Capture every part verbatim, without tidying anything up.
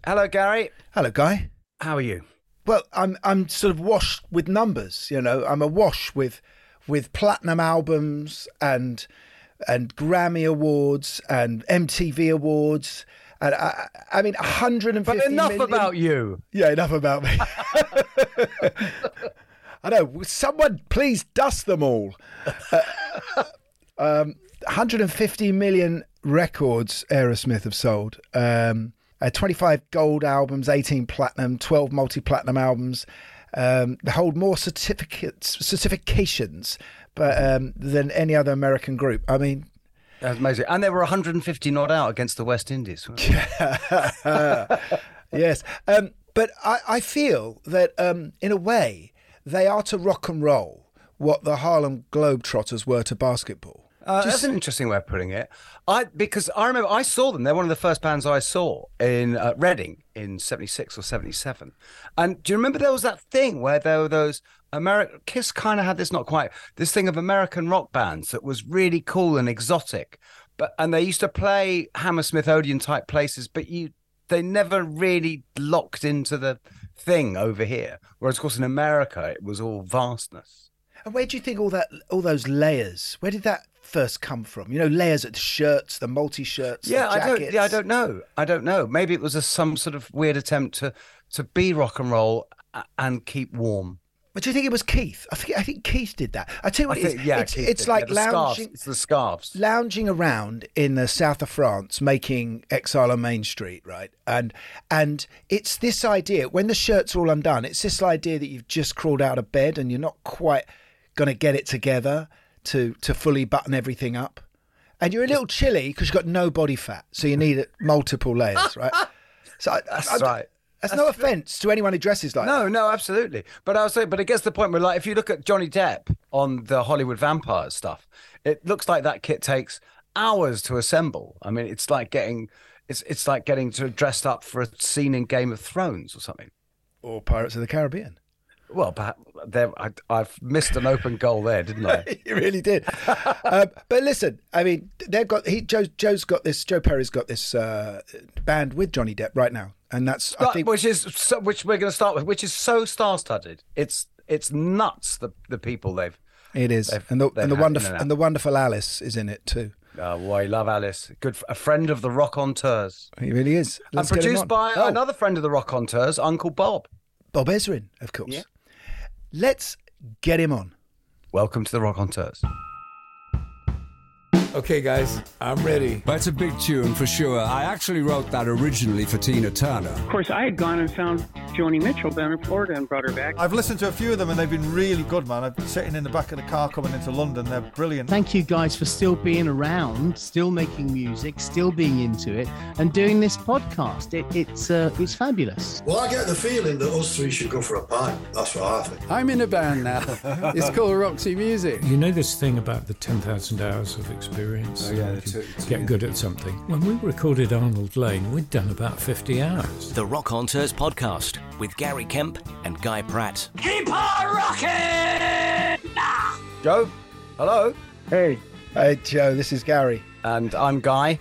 Hello, Gary. Hello, Guy. How are you? Well, I'm I'm sort of washed with numbers. You know, I'm awash with with platinum albums and and Grammy awards and M T V awards. And I, I mean, one hundred fifty But enough million... about you. Yeah, enough about me. I know. Someone please dust them all. Uh, um, one hundred fifty million records Aerosmith have sold. Um, uh, twenty-five gold albums, eighteen platinum, twelve multi-platinum albums. Um, they hold more certificates, certifications, but um, than any other American group. I mean, that's amazing. And they were one hundred fifty not out against the West Indies. Yes. Um, but I, I feel that um, in a way, they are to rock and roll what the Harlem Globetrotters were to basketball. Uh, Just... That's an interesting way of putting it. I because I remember I saw them. They're one of the first bands I saw in uh, Reading in seventy-six or seventy-seven. And do you remember there was that thing where there were those American... Kiss kind of had this, not quite, this thing of American rock bands that was really cool and exotic. But and they used to play Hammersmith Odeon type places, but you they never really locked into the thing over here. Whereas, of course, in America, it was all vastness. And where do you think all that, all those layers, where did that first come from? You know, layers of the shirts, the multi-shirts, yeah, the I jackets. don't. Yeah, I don't know. I don't know. Maybe it was a, some sort of weird attempt to to be rock and roll and keep warm. But do you think it was Keith? I think I think Keith did that. I tell you what, I it is. think, yeah, it's, Keith it's did. like Yeah, the lounging. scarves. It's the scarves. Lounging around in the south of France, making Exile on Main Street, right? And and it's this idea when the shirts are all undone. It's this idea that you've just crawled out of bed and you're not quite going to get it together to to fully button everything up, and you're a little chilly because you've got no body fat, so you need multiple layers, right? So I, That's I, right. That's, that's no offence to anyone who dresses like no, that. No, no, absolutely. But I was saying, but it gets to the point where, like, if you look at Johnny Depp on the Hollywood Vampires stuff, it looks like that kit takes hours to assemble. I mean, it's like getting, it's it's like getting to dressed up for a scene in Game of Thrones or something, or Pirates of the Caribbean. Well, perhaps there, I, I've missed an open goal there, didn't I? You really did. um, but listen, I mean, they've got he Joe, Joe's got this. Joe Perry's got this uh, band with Johnny Depp right now, and that's I think which is so, which we're going to start with, which is so star-studded. It's it's nuts the the people they've. It is, they've, and the and the wonderful and, and the wonderful Alice is in it too. Oh, well, I love Alice. Good, a friend of the Rock-on-Tours. He really is. Let's and get him produced on. by oh. another friend of the Rock-on-Tours, Uncle Bob. Bob Ezrin, of course. Yeah. Let's get him on. Welcome to the Rock-on-Tours. Okay, guys, I'm ready. That's a big tune for sure. I actually wrote that originally for Tina Turner. Of course, I had gone and found Joni Mitchell down in Florida and brought her back. I've listened to a few of them and they've been really good, man. I'm sitting in the back of the car coming into London. They're brilliant. Thank you guys for still being around, still making music, still being into it, and doing this podcast. It, it's uh, it's fabulous. Well, I get the feeling that us three should go for a pint. That's what I think. I'm in a band now. It's called Roxy Music. You know this thing about the ten thousand hours of experience? Oh, yeah. You get good at something. When we recorded Arnold Lane, we'd done about fifty hours. The Rock-on-Tours podcast with Gary Kemp and Guy Pratt. Keep on rocking! Joe, hello. Hey. Hey, Joe, this is Gary. And I'm Guy.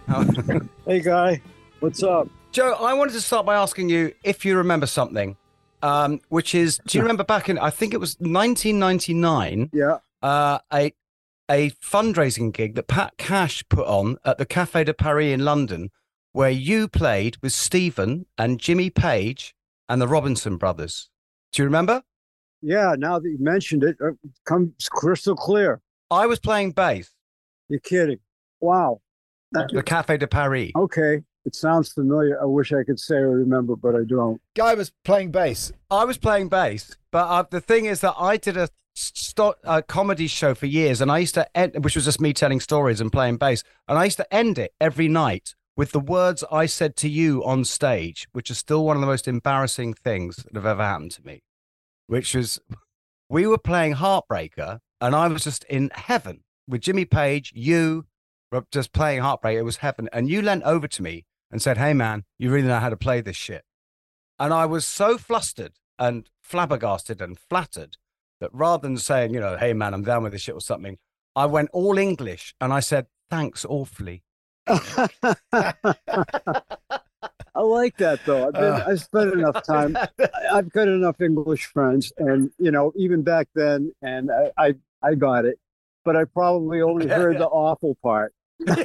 Hey, Guy. What's up? Joe, I wanted to start by asking you if you remember something, um, which is, do you remember back in, I think it was nineteen ninety-nine, yeah, uh, a a fundraising gig that Pat Cash put on at the Café de Paris in London, where you played with Stephen and Jimmy Page and the Robinson Brothers. Do you remember? Yeah, now that you mentioned it, it comes crystal clear. I was playing bass. You're kidding. Wow. The Café de Paris. Okay. It sounds familiar. I wish I could say I remember, but I don't. Guy was playing bass. I was playing bass, but uh, the thing is that I did a, st- a comedy show for years, and I used to end, which was just me telling stories and playing bass, and I used to end it every night with the words I said to you on stage, which is still one of the most embarrassing things that have ever happened to me, which was we were playing Heartbreaker, and I was just in heaven with Jimmy Page, you were just playing Heartbreaker. It was heaven, and you leant over to me and said, "Hey, man, you really know how to play this shit." And I was so flustered and flabbergasted and flattered that rather than saying, you know, "Hey, man, I'm down with this shit" or something, I went all English and I said, "Thanks awfully." I like that though. I've been, Uh. I've spent enough time. I- I've got enough English friends, and you know, even back then, and I, I, I got it, but I probably only heard the awful part.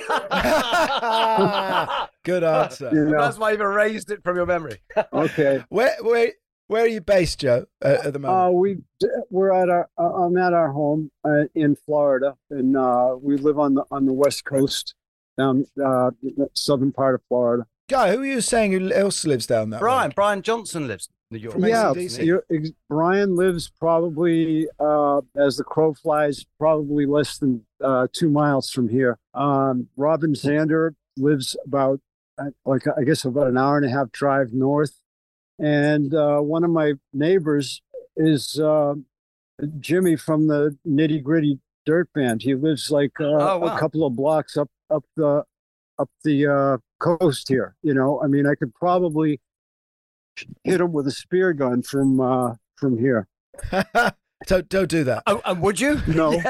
Good answer. You know? That's why you've erased it from your memory. Okay. Where where where are you based, Joe? Uh, at the moment. Uh, we we're at our uh, I'm at our home uh, in Florida, and uh, we live on the on the west coast, down uh, the southern part of Florida. Guy, who are you saying who else lives down that Brian, way? Brian Johnson lives in New York. From Yeah, A C D C. you're, ex- Brian lives probably uh, as the crow flies, probably less than uh, two miles from here. Um, Robin Zander lives about uh, like I guess about an hour and a half drive north. And uh, one of my neighbors is uh, Jimmy from the Nitty Gritty Dirt Band. He lives like uh, Oh, wow. a couple of blocks up up the up the uh, coast here. You know, I mean, I could probably hit him with a spear gun from uh, from here. don't don't do that. Oh, and would you? No,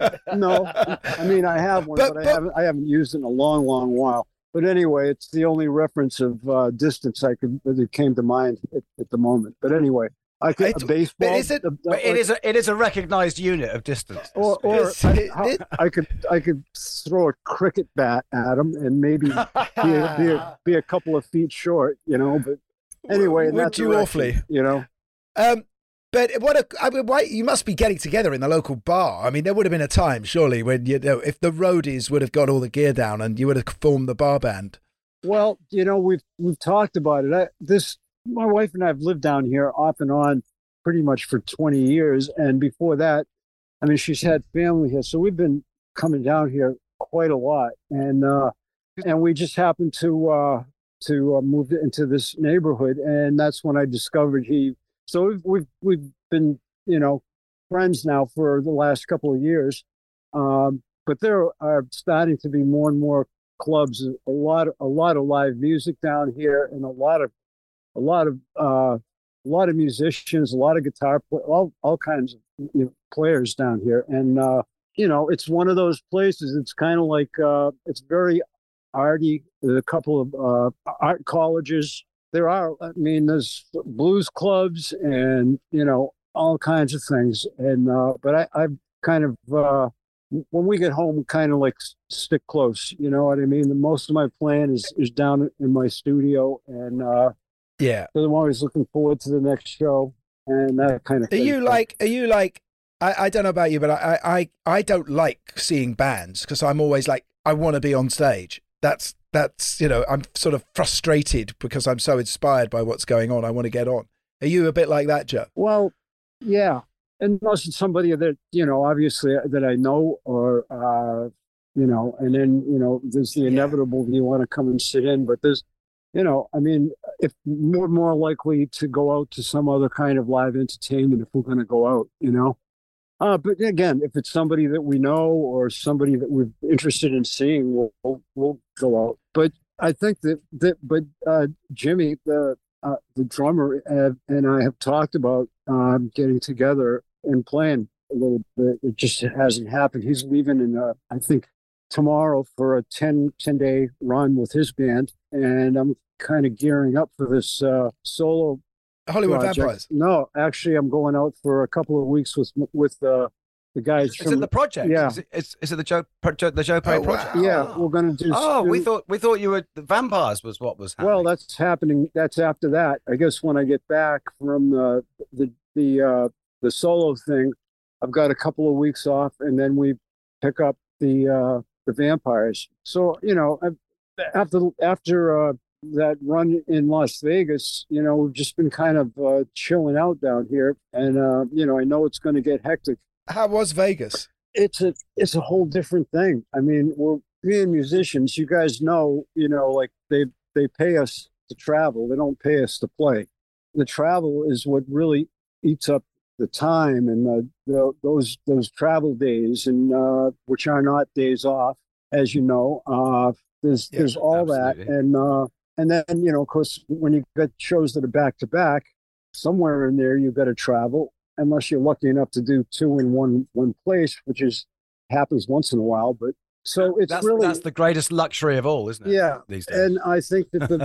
no. I mean, I have one, But- but, but- I haven't I haven't used it in a long, long while. But anyway, it's the only reference of uh, distance I could that came to mind at, at the moment. But anyway, I could It's- a baseball. but is it- a- But it is a it is a recognised unit of distance. or or It's- I, it- how- it- I could I could throw a cricket bat at him and maybe be a, be, a, be a couple of feet short, you know. But anyway, in Would that you direction, awfully? you know. Um, but what a, I mean, why you must be getting together in the local bar. I mean, there would have been a time, surely, when you know if the roadies would have got all the gear down and you would have formed the bar band. Well, you know, we've we've talked about it. I, this my wife and I have lived down here off and on pretty much for twenty years, and before that, I mean, she's had family here, so we've been coming down here quite a lot, and uh, and we just happened to uh, to uh, move into this neighborhood, and that's when I discovered he. So we've we've we've been you know friends now for the last couple of years, um, but there are starting to be more and more clubs, a lot a lot of live music down here, and a lot of a lot of uh, a lot of musicians, a lot of guitar, play, all all kinds of you know, players down here, and uh, you know it's one of those places. It's kind of like uh, it's very arty. There's a couple of uh, art colleges. There are, I mean, there's blues clubs and you know all kinds of things. And uh, but I, I've kind of uh, when we get home, kind of like stick close. You know what I mean? The most of my plan is is down in my studio, and uh, Yeah. so I'm always looking forward to the next show and that kind of Are thing. you like? Are you like? I, I don't know about you, but I I I don't like seeing bands because I'm always like I want to be on stage. That's that's you know I'm sort of frustrated because I'm so inspired by what's going on. I want to get on. Are you a bit like that, Joe? Well, yeah, unless it's somebody that you know, obviously that I know, or uh, you know, and then you know, there's the inevitable you want to come and sit in, but there's, you know, I mean, if we're more likely to go out to some other kind of live entertainment if we're going to go out, you know. Uh, but again, if it's somebody that we know or somebody that we're interested in seeing, we'll we'll, we'll go out. But I think that that, but uh, Jimmy, the uh, the drummer, uh, and I have talked about um, getting together and playing a little bit. It just hasn't happened. He's leaving in, uh, I think, tomorrow for a ten, ten day run with his band, and I'm kind of gearing up for this uh, solo. Hollywood project. Vampires. No, actually, I'm going out for a couple of weeks with with uh, the guys. Is from, it the project? Yeah. Is it, is, is it the Joe pro- Joe- the Joe Perry Oh, project? wow. Yeah, we're going to do. Oh, we do- thought we thought you were the vampires was what was happening. Well, that's happening. That's after that. I guess when I get back from the the the uh, the solo thing, I've got a couple of weeks off, and then we pick up the uh, the vampires. So you know, I- after after uh, that run in Las Vegas, you know, we've just been kind of uh, chilling out down here, and uh, you know, I know it's going to get hectic. How was Vegas? It's a it's a whole different thing. I mean, we're being musicians. You guys know, you know, like they they pay us to travel. They don't pay us to play. The travel is what really eats up the time and the, the those those travel days, and uh, which are not days off, as you know. Uh, there's Yeah, there's all absolutely. that, and uh, and then you know, of course, when you get shows that are back to back, somewhere in there you've got to travel. Unless you're lucky enough to do two in one one place, which is happens once in a while. But so it's that's really that's the greatest luxury of all, isn't it? yeah. These days. And I think that the but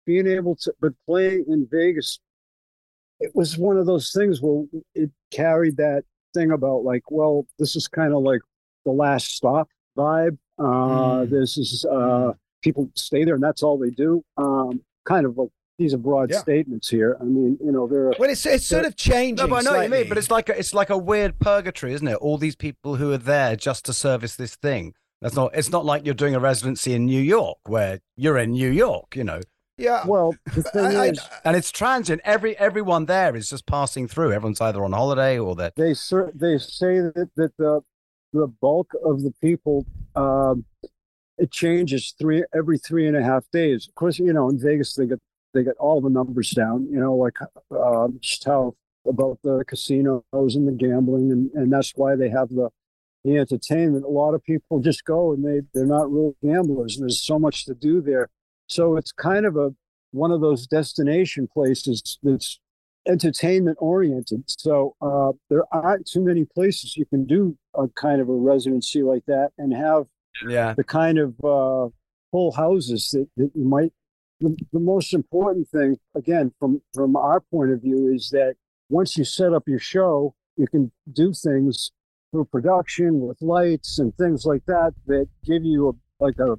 being able to, but playing in Vegas, it was one of those things where it carried that thing about like, well, this is kind of like the last stop vibe. Uh, Mm. This is uh, people stay there and that's all they do. Um, kind of like these are broad Yeah. statements here. I mean, you know, they're Well, it's it's sort of changing. No, but I know what you slightly. mean. But it's like a, it's like a weird purgatory, isn't it? All these people who are there just to service this thing. That's not. It's not like you're doing a residency in New York where you're in New York, you know. Yeah. well, the thing I- I- is, And it's transient. Every everyone there is just passing through. Everyone's either on holiday or they're they cer- they say that that the the bulk of the people um, it changes three every three and a half days. Of course, you know in Vegas they get they get all the numbers down. You know, like um, just how about the casinos and the gambling, and and that's why they have the the entertainment. A lot of people just go and they they're not real gamblers, and there's so much to do there. So it's kind of a one of those destination places that's entertainment oriented. So uh, there aren't too many places you can do a kind of a residency like that and have yeah. the kind of uh, full houses that, that you might. The, the most important thing, again, from from our point of view, is that once you set up your show, you can do things through production with lights and things like that that give you a like a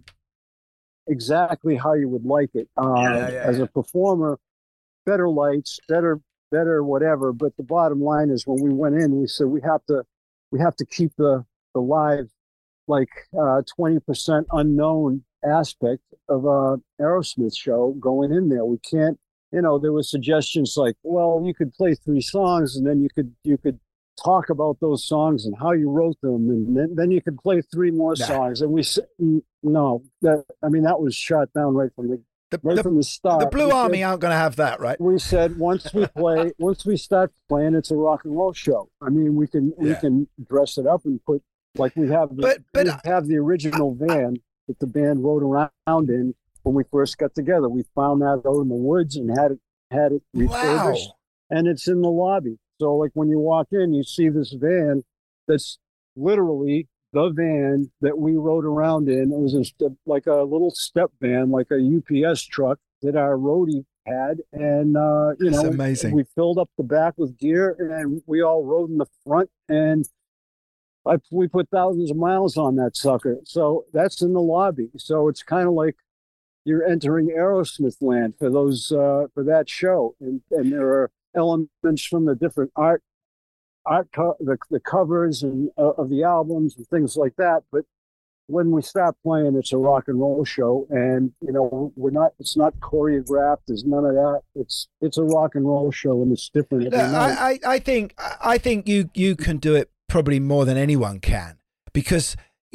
exactly how you would like it. Uh, Yeah, yeah, as yeah. a performer, better lights, better, better whatever. But the bottom line is, when we went in, we said we have to, we have to keep the the live, like uh, twenty percent unknown aspect of a Aerosmith show going in there. We can't, you know, there were suggestions like, well, you could play three songs and then you could you could talk about those songs and how you wrote them, and then, then you could play three more Nah. songs. And we said, no, that I mean that was shot down right from the The, right the, from the start. the Blue We said- Army aren't going to have that, right? we said once we play, once we start playing, it's a rock and roll show. I mean, we can we Yeah. can dress it up and put like we have the But- but- we have the original van that the band rode around in when we first got together. We found that out in the woods and had it had it Wow. refurbished, and it's in the lobby. So like when you walk in, you see this van that's literally the van that we rode around in. It was a, st- like a little step van, like a U P S truck that our roadie had, and uh, you That's know, amazing. we filled up the back with gear, and we all rode in the front, and I, we put thousands of miles on that sucker. So that's in the lobby. So it's kind of like you're entering Aerosmith land for those uh, for that show, and and there are elements from the different art art co- the the covers and uh, of the albums and things like that. But when we start playing, it's a rock and roll show, and you know we're not. It's not choreographed. There's none of that. It's it's a rock and roll show, and it's different every Look, night. I, I, I think I think you you can do it probably more than anyone can, because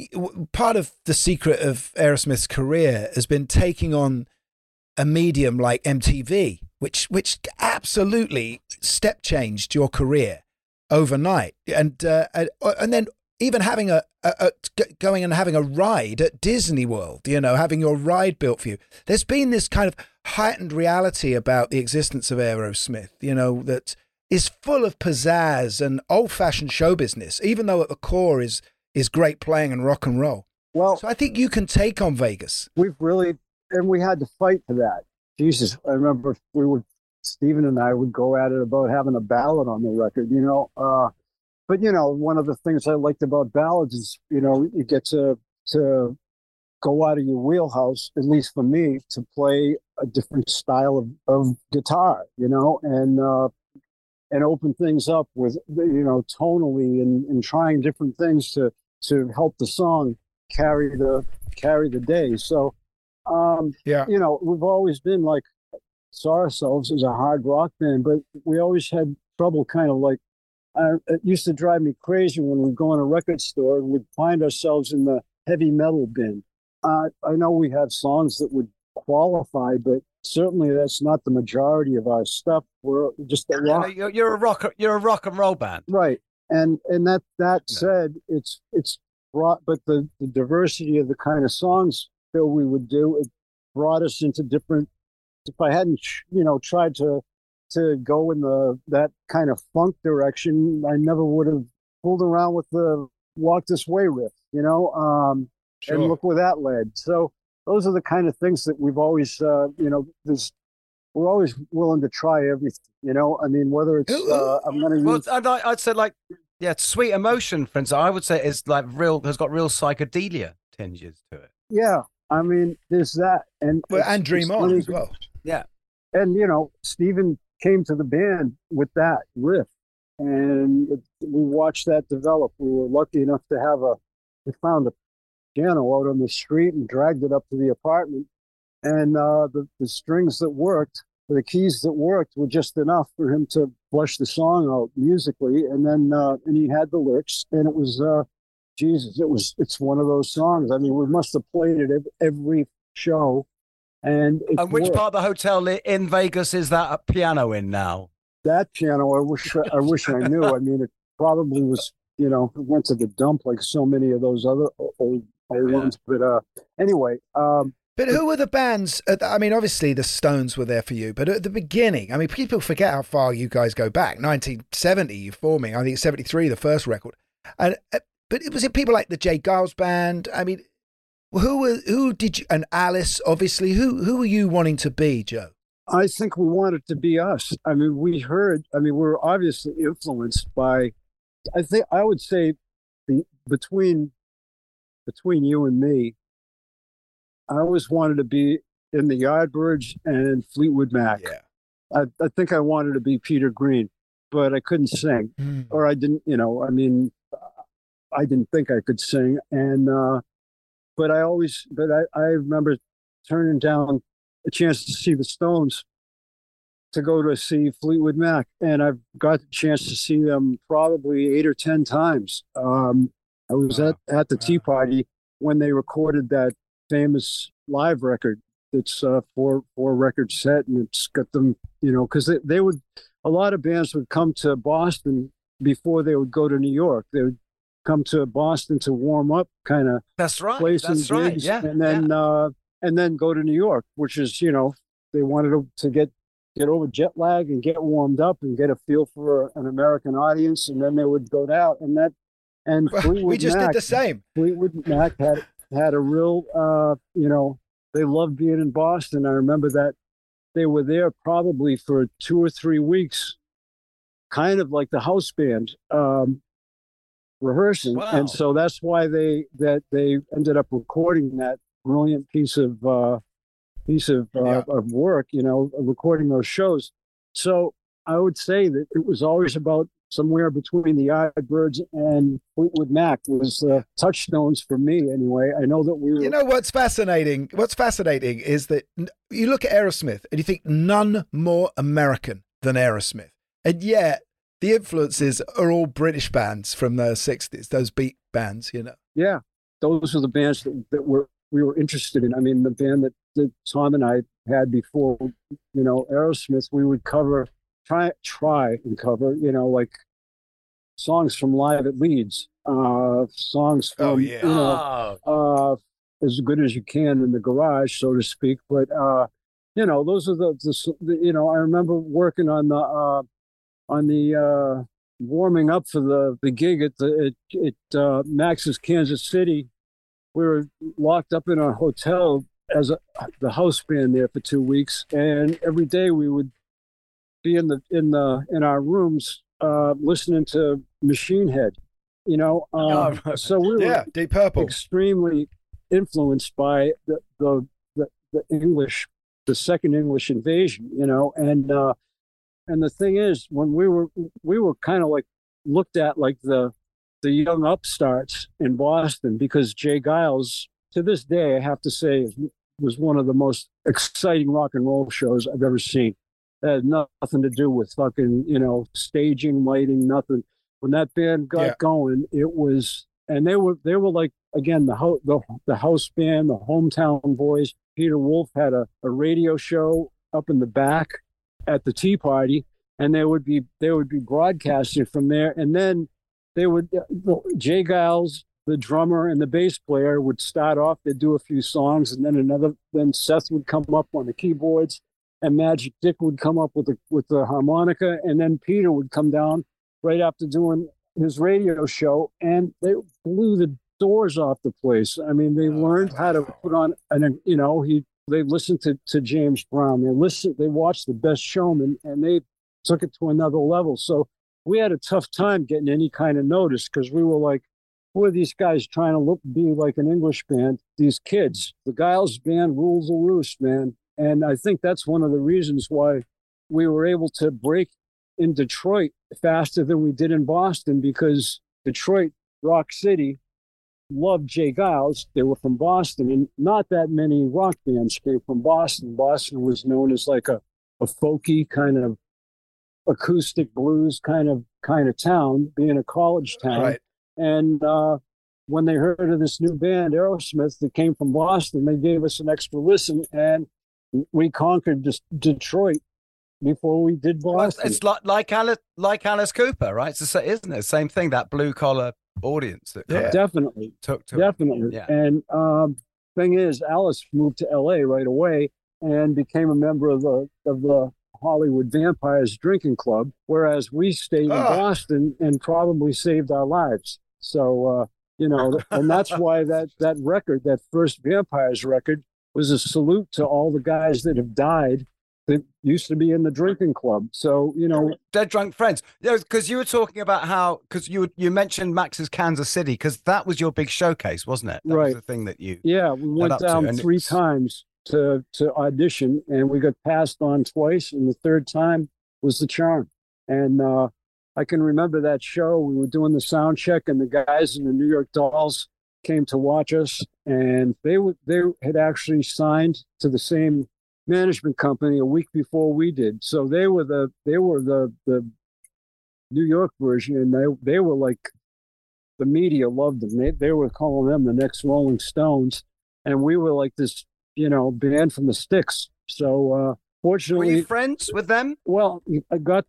part of the secret of Aerosmith's career has been taking on a medium like M T V, which which absolutely step changed your career overnight, and uh, and, and then even having a, a, a going and having a ride at Disney World, you know, having your ride built for you. There's been this kind of heightened reality about the existence of Aerosmith, you know, that is full of pizzazz and old-fashioned show business, even though at the core is is great playing and rock and roll. Well, So I think you can take on Vegas. we've really and we had to fight for that. Jesus, I remember we would Stephen and I would go at it about having a ballad on the record, you know. Uh, but you know, one of the things I liked about ballads is, you know, you get to to go out of your wheelhouse, at least for me, to play a different style of, of guitar, you know, and uh, and open things up with, you know, tonally and, and trying different things to to help the song carry the carry the day. So um Yeah. you know, we've always been like saw ourselves as a hard rock band, but we always had trouble kind of like uh, it used to drive me crazy when we'd go in a record store and we'd find ourselves in the heavy metal bin. Uh, I know we have songs that would qualify, but certainly that's not the majority of our stuff. We're just a You know, rock, you're, you're a rock. You're a rock and roll band. right? And and that that Yeah. said, it's it's brought, but the the diversity of the kind of songs that we would do, it brought us into different. If I hadn't, you know, tried to to go in the that kind of funk direction, I never would have fooled around with the "Walk This Way" riff, you know. Um, Sure. And look where that led. So those are the kind of things that we've always, uh, you know, there's we're always willing to try everything. You know, I mean, whether it's uh, I'm going to Well, use. I'd, I'd say like, yeah, Sweet Emotion, for instance, I would say is like real, has got real psychedelia tinges to it. Yeah, I mean, there's that, and Well, it's- and Dream it's On funny as well. Yeah. And you know, Stephen came to the band with that riff, and it, we watched that develop. We were lucky enough to have a. We found a piano out on the street and dragged it up to the apartment, and uh, the the strings that worked, the keys that worked, were just enough for him to flush the song out musically, and then uh, and he had the lyrics, and it was uh, Jesus, it was it's one of those songs. I mean, we must have played it ev- every show. And, it And which worked. part of the hotel i- in Vegas is that a piano in now? That piano, I wish I wish I knew. I mean, it probably was, you know, it went to the dump like so many of those other old, old ones. But uh, anyway, um, But who were the bands? At the, I mean, obviously the Stones were there for you, but at the beginning, I mean, people forget how far you guys go back. nineteen seventy, you forming. I think seventy-three, the first record. And uh, but it was it people like the Jay Giles Band? I mean, who were who did you? And Alice, obviously. Who who were you wanting to be, Joe? I think we wanted to be us. I mean, we heard. I mean, we were obviously influenced by. I think I would say, the, between between you and me, I always wanted to be in the Yardbirds and Fleetwood Mac. Yeah. I, I think I wanted to be Peter Green, but I couldn't sing, Mm. or I didn't. You know, I mean, I didn't think I could sing, and uh, but I always. But I, I remember turning down a chance to see the Stones, to go to see Fleetwood Mac, and I've got the chance to see them probably eight or ten times. Um, I was Wow. at at the Tea Party when they recorded that famous live record. It's a four four record set, and it's got them, you know, because they, they would, a lot of bands would come to Boston before they would go to New York. They would come to Boston to warm up, kind of That's right. play some That's right. gigs, Yeah. and then uh, and then go to New York, which is, you know, they wanted to, to get get over jet lag and get warmed up and get a feel for an American audience, and then they would go down, and that and Well, Fleetwood we just Mac, did the same. Fleetwood Mac had had a real, uh, you know, they loved being in Boston. I remember that they were there probably for two or three weeks, kind of like the house band, um, rehearsing, Wow. and so that's why they that they ended up recording that brilliant piece of uh, piece of uh, Yeah. of work, you know, recording those shows. So I would say that it was always about somewhere between the Yardbirds and Fleetwood Mac was uh, touchstones for me anyway. I know that we were. You know what's fascinating? What's fascinating is that n- you look at Aerosmith and you think none more American than Aerosmith, and yet the influences are all British bands from the sixties. Those beat bands, you know. Yeah, those were the bands that, that were we were interested in. I mean, the band that, that Tom and I had before, you know, Aerosmith, we would cover, try try and cover, you know, like songs from Live at Leeds, uh, songs from, Oh, yeah. you know, Oh, uh, as good as you can in the garage, so to speak. But uh, you know, those are the, the, the you know, I remember working on the uh, on the uh, warming up for the the gig at the at, at uh, Max's Kansas City. We were locked up in a hotel as a, the house band there for two weeks, and every day we would be in the in the in our rooms uh, listening to Machine Head. You know, uh, Oh, so we were Yeah, Deep Purple. extremely influenced by the, the the the English, the second English invasion, you know, and uh, and the thing is, when we were we were kind of like looked at like the the young upstarts in Boston, because Jay Giles, to this day, I have to say, was one of the most exciting rock and roll shows I've ever seen. It had nothing to do with fucking, you know, staging, lighting, nothing. When that band got Yeah. going, it was, and they were they were like, again, the ho- the the house band, the hometown boys. Peter Wolf had a, a radio show up in the back at the Tea Party, and they would be they would be broadcasting from there, and then they would Jay Giles, the drummer, and the bass player would start off. They'd do a few songs, and then another. Then Seth would come up on the keyboards, and Magic Dick would come up with the with the harmonica, and then Peter would come down right after doing his radio show, and they blew the doors off the place. I mean, they learned how to put on, an, you know, he they listened to, to James Brown. They listened, they watched The Best Showman, and they took it to another level. So we had a tough time getting any kind of notice because we were like, who are these guys trying to look be like an English band? These kids, the Giles band rules the roost, man. And I think that's one of the reasons why we were able to break in Detroit faster than we did in Boston, because Detroit, Rock City, loved Jay Giles. They were from Boston, and not that many rock bands came from Boston. Boston was known as like a, a folky kind of acoustic blues kind of kind of town, being a college town. Right. And uh, when they heard of this new band, Aerosmith, that came from Boston, they gave us an extra listen, and we conquered D- Detroit before we did Boston. It's like like Alice, like Alice Cooper, right? It's the, sa- isn't it? Same thing, that blue collar audience. That Yeah, definitely. Took to Definitely. Yeah. And um, thing is, Alice moved to L A right away and became a member of the of the Hollywood Vampires Drinking Club, whereas we stayed in Ah. Boston and probably saved our lives. So, uh, you know, and that's why that, that record, that first Vampires record, was a salute to all the guys that have died that used to be in the drinking club. So, you know, Dead Drunk Friends. Yeah, because you were talking about how, because you you mentioned Max's Kansas City, because that was your big showcase, wasn't it? That Right. was the thing that you. yeah, we led went up to, down and three it's- times to to audition, and we got passed on twice, and the third time was the charm. And uh, I can remember that show. We were doing the sound check, and the guys in the New York Dolls came to watch us, and they would they had actually signed to the same management company a week before we did. So they were the they were the the New York version, and they they were like, the media loved them. They they were calling them the next Rolling Stones, and we were like this, you know, band from the sticks. So uh, Were fortunately, you friends with them? well, I got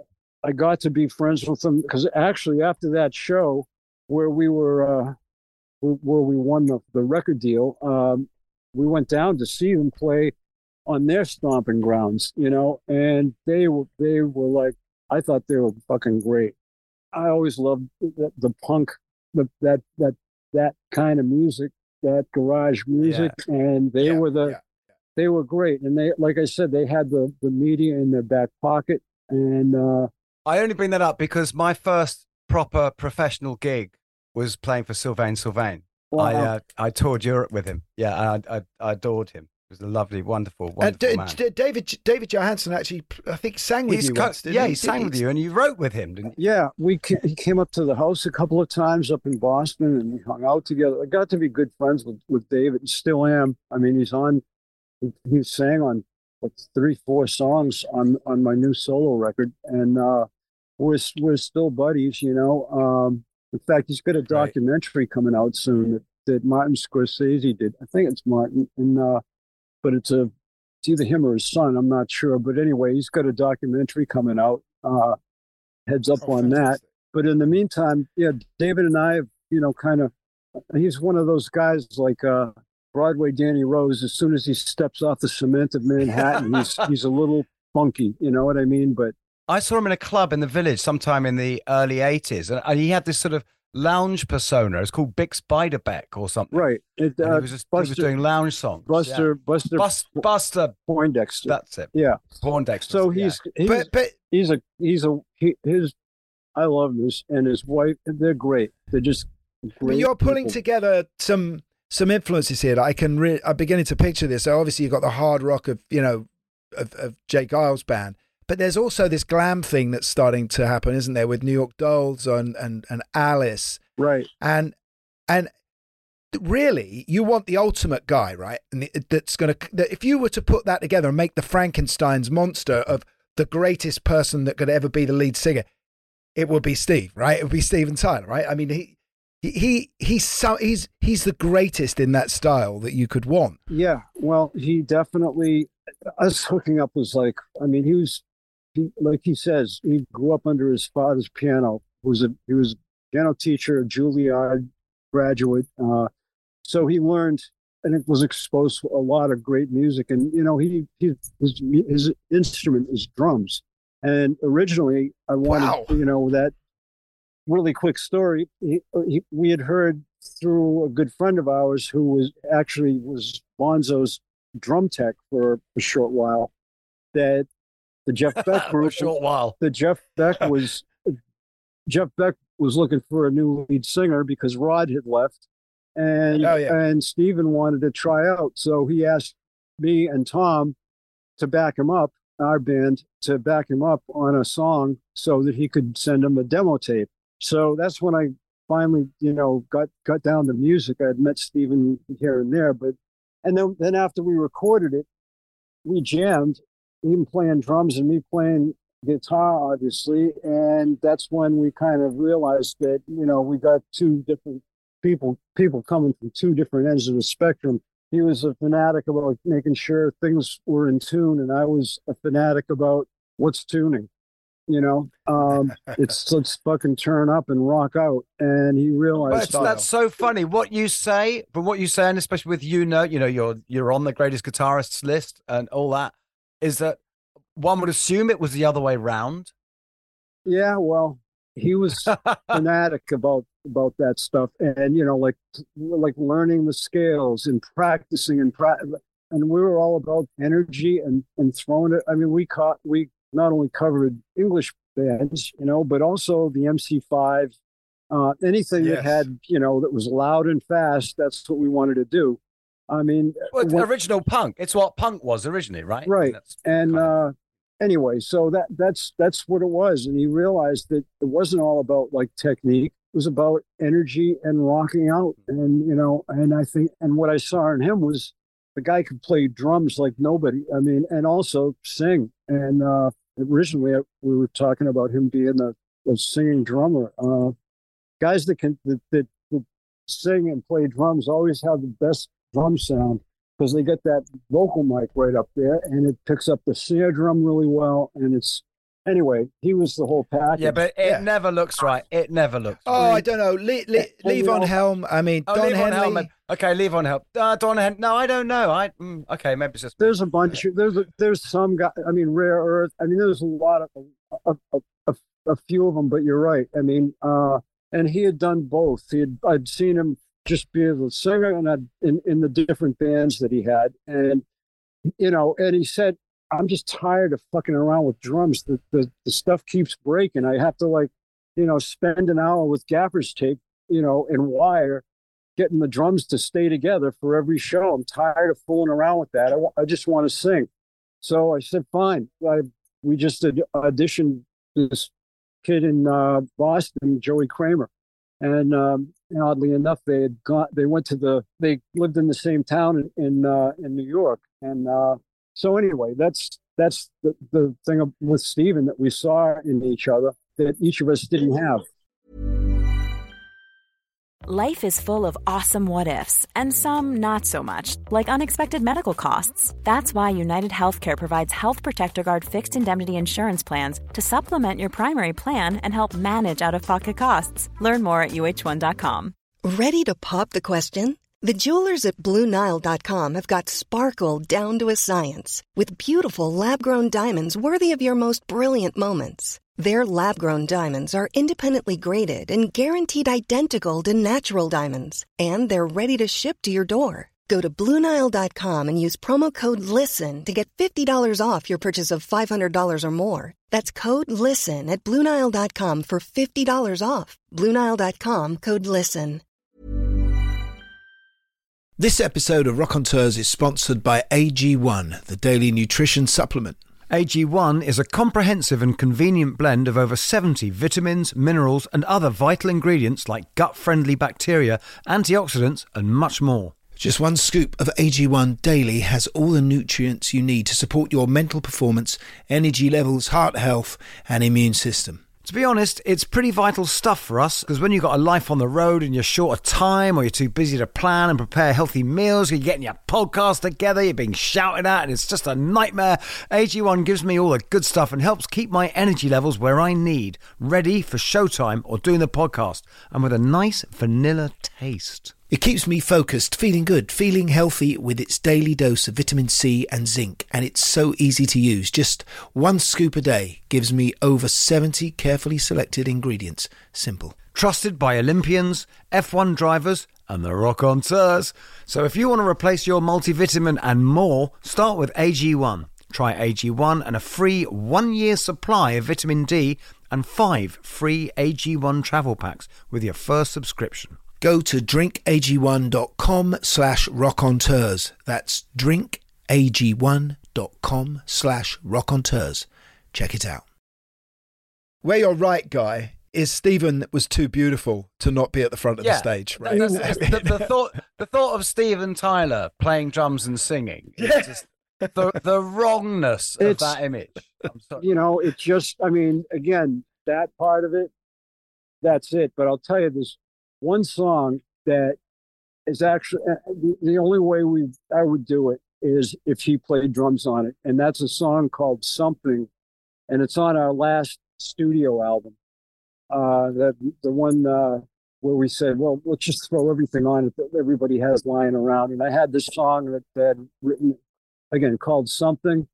I got to be friends with them because actually after that show where we were uh, where we won the, the record deal, um, we went down to see them play on their stomping grounds, you know, and they were they were like, I thought they were fucking great. I always loved the, the punk, the, that that that kind of music, that garage music, and they Yeah, were the yeah. they were great. And they, like I said, they had the the media in their back pocket, and uh, I only bring that up because my first proper professional gig was playing for Sylvain Sylvain. Wow. I uh, I toured Europe with him. Yeah, I, I I adored him. It was a lovely, wonderful, Uh, wonderful D- man. D- David David Johansen actually, I think, sang with He's you co- once. Didn't yeah, he? he sang with you, and you wrote with him, didn't you? yeah, we ca- he came up to the house a couple of times up in Boston, and we hung out together. I got to be good friends with with David, and still am. I mean, he's on. He, he sang on like three, four songs on on my new solo record, and uh, we're we're still buddies. You know, um, in fact, he's got a documentary coming out soon that, that Martin Scorsese did. I think it's Martin, and uh, but it's a it's either him or his son. I'm not sure, but anyway, he's got a documentary coming out. Uh, heads up Oh, on that. But in the meantime, yeah, David and I have, you know, kind of. He's one of those guys like uh, Broadway Danny Rose. As soon as he steps off the cement of Manhattan, he's he's a little funky. You know what I mean? But I saw him in a club in the Village sometime in the early eighties, and, and he had this sort of lounge persona. It's called Bix Beiderbecke or something. right, it, And uh, he was just he was Buster doing lounge songs. Buster yeah. Buster Bus, Buster. Poindexter. That's it. Yeah. Poindexter. So yeah. he's he's But but he's a he's a he, his. I love this and his wife. They're great. They're just. I mean, Great you're pulling people. together some some influences here that I can. Re- I'm beginning to picture this. So obviously you've got the hard rock of you know of, of Jake Giles' band, but there's also this glam thing that's starting to happen, isn't there, with New York Dolls and and, and Alice, Right. and and really you want the ultimate guy, right? And the, that's going to that if you were to put that together and make the Frankenstein's monster of the greatest person that could ever be the lead singer, it would be Steve, right? It would be Steven Tyler, right? I mean, he he he he's so he's he's the greatest in that style that you could want. Yeah, well, he definitely, us hooking up was like, I mean, he was, he, like he says, he grew up under his father's piano. He was a, he was a piano teacher, a Juilliard graduate. Uh, so he learned and it was exposed to a lot of great music. And, you know, he, he his, his instrument is drums. And originally I wanted, Wow. you know, that really quick story. He, he, we had heard through a good friend of ours who was actually was Bonzo's drum tech for a short while. That the Jeff Beck group, a short while. The Jeff Beck was Jeff Beck was looking for a new lead singer because Rod had left, and oh, yeah. and Steven wanted to try out, so he asked me and Tom to back him up, our band, to back him up on a song so that he could send him a demo tape. So that's when I finally, you know, got got down to music. I had met Steven here and there, but and then then after we recorded it, we jammed, him playing drums and me playing guitar, obviously, and that's when we kind of realized that, you know, we got two different people people coming from two different ends of the spectrum. He was a fanatic about making sure things were in tune, and I was a fanatic about what's tuning. You know, um, it's let's fucking turn up and rock out. And he realized but that's so funny. What you say, but what you say, and especially with you know, you know, you're you're on the greatest guitarists list and all that, is that one would assume it was the other way round. Yeah, well, he was fanatic about about that stuff, and you know, like like learning the scales and practicing and pra- and we were all about energy and and throwing it. I mean, we caught we. not only covered English bands, you know, but also the M C five, uh, anything yes. that had, you know, that was loud and fast. That's what we wanted to do. I mean, well, when, original punk. It's what punk was originally, right? Right. And, of... uh, anyway, so that that's that's what it was. And he realized that it wasn't all about like technique. It was about energy and rocking out. And, you know, and I think, and what I saw in him was the guy could play drums like nobody. I mean, and also sing. And, uh, originally, we were talking about him being a, a singing drummer. Uh, guys that can that, that, that sing and play drums always have the best drum sound because they get that vocal mic right up there, and it picks up the snare drum really well. And it's anyway, he was the whole package. Yeah, but it yeah. never looks right. It never looks. Oh, right. I don't know. Le- le- leave on Helm. I mean, oh, Don leave Henley. on Helm. Okay, leave on Helm. Uh, Don Henley. No, I don't know. I mm, okay, maybe it's just. There's a bunch. Of, there's a, there's some guy. I mean, Rare Earth. I mean, there's a lot of a, a, a, a few of them. But you're right. I mean, uh, and he had done both. He had I'd seen him just be a singer, and I'd, in in the different bands that he had, and you know, and he said, I'm just tired of fucking around with drums. The, the the stuff keeps breaking. I have to like, you know, spend an hour with gaffer's tape, you know, and wire, getting the drums to stay together for every show. I'm tired of fooling around with that. I, w- I just want to sing. So I said, fine. I, we just ad- auditioned this kid in uh, Boston, Joey Kramer. And, um, and oddly enough, they had gone, they went to the, they lived in the same town in, in, uh, in New York. And, uh, So anyway, that's that's the, the thing with Steven that we saw in each other that each of us didn't have. Life is full of awesome what-ifs, and some not so much, like unexpected medical costs. That's why United Healthcare provides Health Protector Guard fixed indemnity insurance plans to supplement your primary plan and help manage out-of-pocket costs. Learn more at U H one dot com. Ready to pop the question? The jewelers at Blue Nile dot com have got sparkle down to a science with beautiful lab-grown diamonds worthy of your most brilliant moments. Their lab-grown diamonds are independently graded and guaranteed identical to natural diamonds, and they're ready to ship to your door. Go to Blue Nile dot com and use promo code LISTEN to get fifty dollars off your purchase of five hundred dollars or more. That's code LISTEN at Blue Nile dot com for fifty dollars off. Blue Nile dot com, code LISTEN. This episode of Raconteurs is sponsored by A G one, the daily nutrition supplement. A G one is a comprehensive and convenient blend of over seventy vitamins, minerals and other vital ingredients like gut-friendly bacteria, antioxidants and much more. Just one scoop of A G one daily has all the nutrients you need to support your mental performance, energy levels, heart health and immune system. To be honest, it's pretty vital stuff for us because when you've got a life on the road and you're short of time or you're too busy to plan and prepare healthy meals, you're getting your podcast together, you're being shouted at and it's just a nightmare, A G one gives me all the good stuff and helps keep my energy levels where I need, ready for showtime or doing the podcast, and with a nice vanilla taste. It keeps me focused, feeling good, feeling healthy with its daily dose of vitamin C and zinc, and it's so easy to use. Just one scoop a day gives me over seventy carefully selected ingredients. Simple. Trusted by Olympians, F one drivers and the Rock-On-Teurs. So if you want to replace your multivitamin and more, start with A G one. Try A G one and a free one-year supply of vitamin D and five free A G one travel packs with your first subscription. Go to drinkag1.com slash rockonteurs. That's drinkag1.com slash rockonteurs. Check it out. Where you're right, Guy, is Stephen was too beautiful to not be at the front of Yeah. the stage, right? That's- that's- the, the thought, the thought of Steven Tyler playing drums and singing, is Yeah. just the the wrongness of It's- that image. I'm sorry. You know, it just, I mean, again, that part of it, that's it. But I'll tell you, there's one song that is actually uh, the, the only way we I would do it is if he played drums on it. And that's a song called Something. And it's on our last studio album. Uh, the, the one uh, where we said, well, let's just throw everything on it that everybody has lying around. And I had this song that I had written, again, called Something.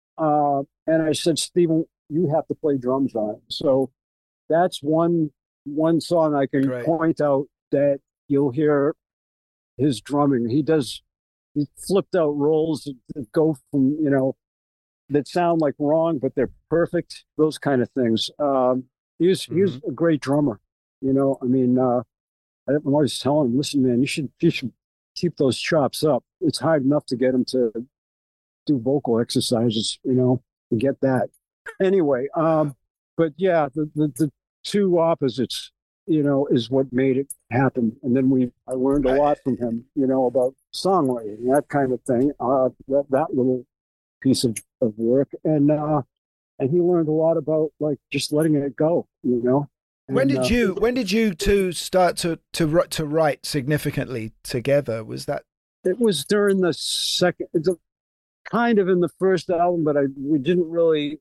Uh, and I said, Stephen, you have to play drums on it. So that's one one song I can Great. point out that you'll hear his drumming. He does he flipped out rolls that go from, you know, that sound like wrong, but they're perfect, those kind of things. Um, he's Mm-hmm. he's a great drummer. You know, I mean, uh, I- I'm always telling him, listen, man, you should you should keep those chops up. It's hard enough to get him to do vocal exercises, you know, to get that. Anyway, um, but yeah, the, the the two opposites, you know, is what made it happen. And then we, I learned a lot from him, you know, about songwriting, that kind of thing. Uh, that that little piece of, of work, and uh, and he learned a lot about like just letting it go, you know. When And, did uh, you when did you two start to to wri- to write significantly together? Was that It was during the second, it's a, kind of in the first album, but I we didn't really.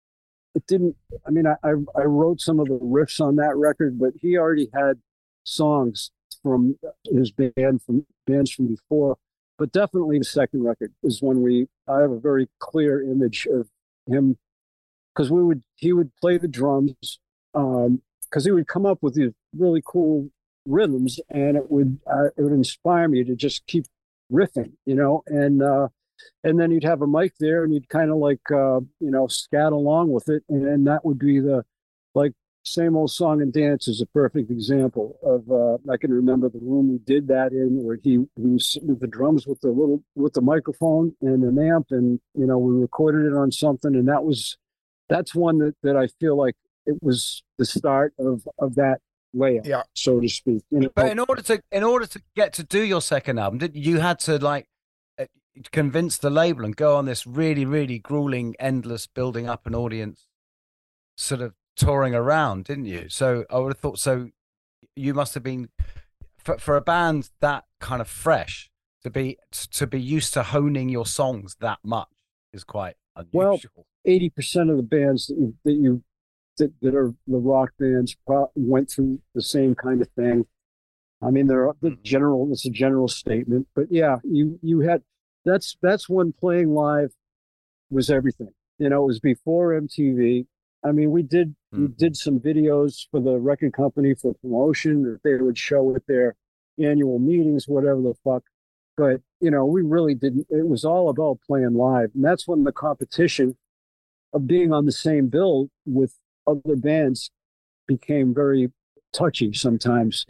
It didn't. I mean, I, I I wrote some of the riffs on that record, but he already had songs from his band from bands from before. But definitely the second record is when we. I have a very clear image of him because we would he would play the drums um because he would come up with these really cool rhythms, and it would uh, it would inspire me to just keep riffing, you know, and uh and then you'd have a mic there and you'd kind of like uh you know scat along with it, and then that would be the like Same Old Song and Dance is a perfect example of uh I can remember the room we did that in, where he, he was sitting with the drums with the little with the microphone and an amp, and you know we recorded it on something, and that was that's one that, that I feel like it was the start of of that layout, yeah, so to speak. You know? But in order to in order to get to do your second album, did you had to like uh, convince the label and go on this really really grueling, endless building up an audience, sort of touring around, didn't you? So I would have thought so. You must have been for for a band that kind of fresh to be to be used to honing your songs that much is quite unusual. Well, eighty percent of the bands that you, that you that, that are the rock bands pro- went through the same kind of thing. I mean, they're the general. It's a general statement, but yeah, you you had that's that's when playing live was everything. You know, it was before M T V. I mean, we did we did some videos for the record company for promotion that they would show at their annual meetings, whatever the fuck. But you know, we really didn't. It was all about playing live, and that's when the competition of being on the same bill with other bands became very touchy sometimes.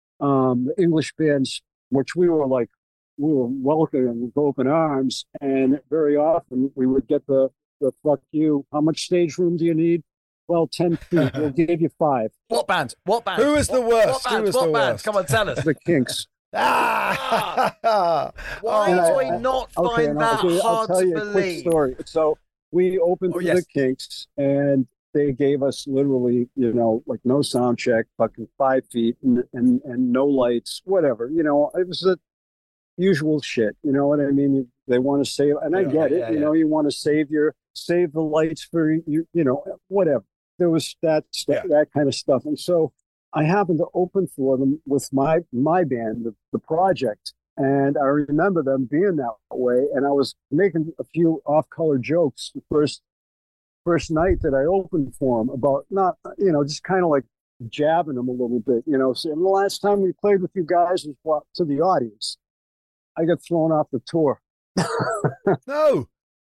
Um, the English bands, which we were like, we were welcoming with open arms, and very often we would get the, the fuck you, how much stage room do you need? Well, ten feet, we'll give you five. What band? What band? Who is the What- worst? What Who bands? is What the bands? worst? Come on, tell us. The Kinks. ah? Why And do I- we I- not okay, find and that I'll, tell you- I'll hard tell to you a quick believe? story. So we opened Oh, for yes. the Kinks, and they gave us literally, you know, like no sound check, fucking five feet, and and, and no lights, whatever. You know, it was the usual shit. You know what I mean? They want to save, and I Yeah, get it. yeah, you yeah. know, you want to save your save the lights for you. You know, whatever. There was that that, that kind of stuff, and so I happened to open for them with my my band, the, the Project. And I remember them being that way, and I was making a few off-color jokes the first first night that I opened for them about not, you know, just kind of like jabbing them a little bit, you know. So, and the last time we played with you guys was what, to the audience. I got thrown off the tour. No.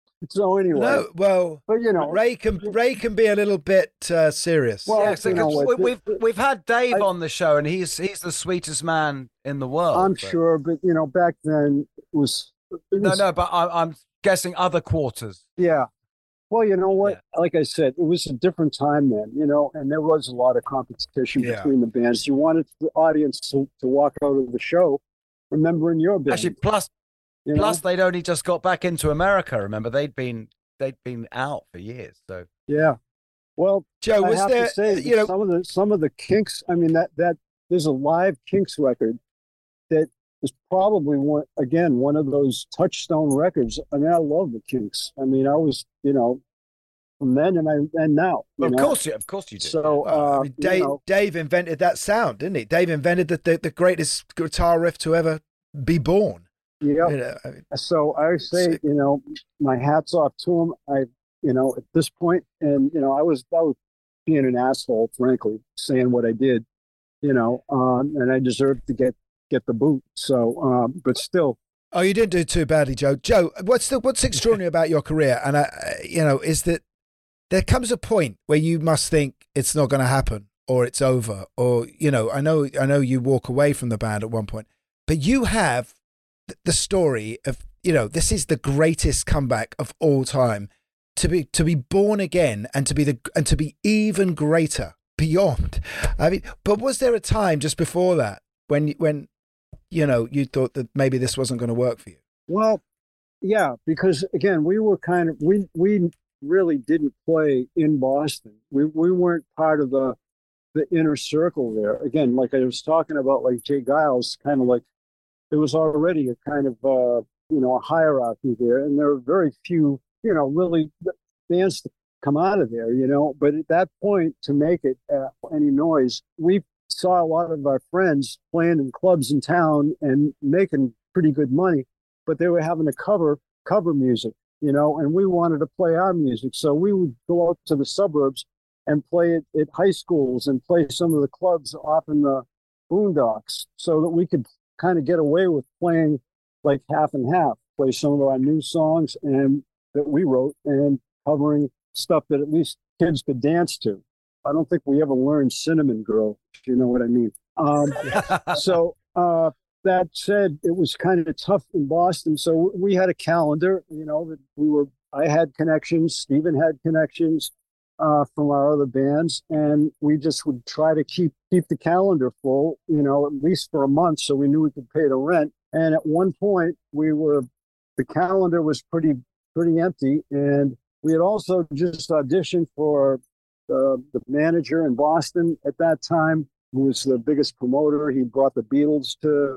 So anyway, no. Well, but you know, Ray can Ray can be a little bit uh, serious. Well, yeah, so you know, we, we've we've had Dave I, on the show, and he's he's the sweetest man in the world. I'm but. sure, but you know, back then it was, it was no, no. But I, I'm guessing other quarters. Yeah. Well, you know what? Yeah. Like I said, it was a different time then, you know, and there was a lot of competition yeah. between the bands. You wanted the audience to, to walk out of the show remembering your band. Actually, plus. You Plus, know? They'd only just got back into America. Remember, they'd been they'd been out for years. So yeah, well, Joe, I was have there? To say, you know, some of the some of the Kinks. I mean, that that there's a live Kinks record that is probably one again one of those touchstone records. I mean, I love the Kinks. I mean, I was you know from then and I and now. Well, of know? course, you of course you did. So uh, I mean, Dave you know, Dave invented that sound, didn't he? Dave invented the the, the greatest guitar riff to ever be born. Yeah. You know, I mean, so I say, sick. you know, my hat's off to him. I, you know, at this point, and you know, I was, I was being an asshole, frankly, saying what I did, you know, um, and I deserved to get get the boot. So, um, but still. Oh, you didn't do too badly, Joe. Joe, what's the what's extraordinary about your career, and I, you know, is that there comes a point where you must think it's not going to happen, or it's over, or you know, I know, I know, you walk away from the band at one point, but you have the story of, you know, this is the greatest comeback of all time, to be to be born again and to be the and to be even greater beyond. I mean, but was there a time just before that when when you know you thought that maybe this wasn't going to work for you? Well, yeah, because again, we were kind of we we really didn't play in Boston. We we weren't part of the the inner circle there. Again, like I was talking about, like Jay Giles, kind of like. There was already a kind of, uh, you know, a hierarchy there, and there were very few, you know, really bands to come out of there, you know. But at that point, to make it uh, any noise, we saw a lot of our friends playing in clubs in town and making pretty good money, but they were having to cover cover music, you know, and we wanted to play our music. So we would go out to the suburbs and play it at high schools and play some of the clubs off in the boondocks so that we could kind of get away with playing like half and half, play some of our new songs and that we wrote and covering stuff that at least kids could dance to. I don't think we ever learned Cinnamon Girl, if you know what I mean. Um, so uh, that said, it was kind of tough in Boston. So we had a calendar, you know, that we were, I had connections, Stephen had connections uh, from our other bands, and we just would try to keep keep the calendar full, you know, at least for a month, so we knew we could pay the rent. And at one point, we were, the calendar was pretty pretty empty, and we had also just auditioned for the, the manager in Boston at that time, who was the biggest promoter. He brought the Beatles to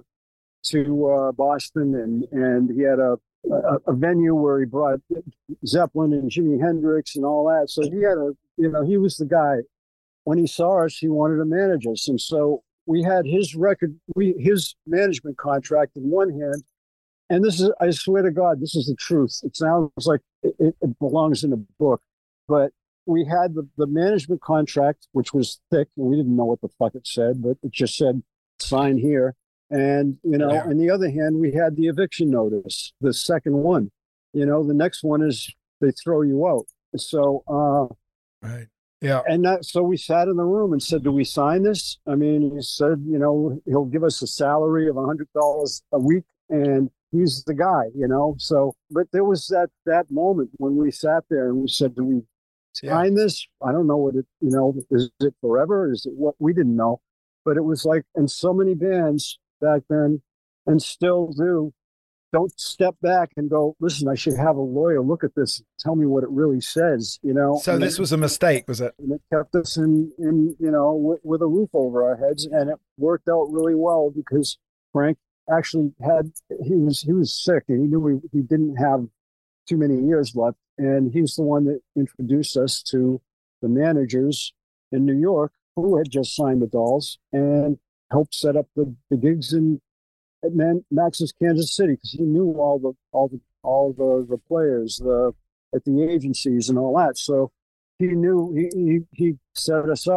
to uh, Boston, and and he had a, a a venue where he brought Zeppelin and Jimi Hendrix and all that. So he had a, you know, he was the guy. When he saw us, he wanted to manage us, and so we had his record, we his management contract in one hand. And this is, I swear to God, this is the truth. It sounds like it, it belongs in a book, but we had the, the management contract, which was thick, and we didn't know what the fuck it said, but it just said, sign here. And, you know, yeah. On the other hand, we had the eviction notice, the second one. You know, the next one is they throw you out. So, uh, right. Yeah. And that, so we sat in the room and said, do we sign this? I mean, he said, you know, he'll give us a salary of one hundred dollars a week, and he's the guy, you know. So, but there was that that moment when we sat there and we said, do we sign yeah. this? I don't know what it, you know, is it forever? Is it what? We didn't know. But it was like, and so many bands back then, and still do, don't step back and go, listen, I should have a lawyer look at this, tell me what it really says, you know. So and this it, was a mistake, was it? And it kept us in, in you know, w- with a roof over our heads, and it worked out really well because Frank actually had, he was he was sick, and he knew he, he didn't have too many years left, and he's the one that introduced us to the managers in New York who had just signed the Dolls and helped set up the, the gigs in at Man, Max's Kansas City, because he knew all the all the all the, the players the at the agencies and all that. So he knew he, he he set us up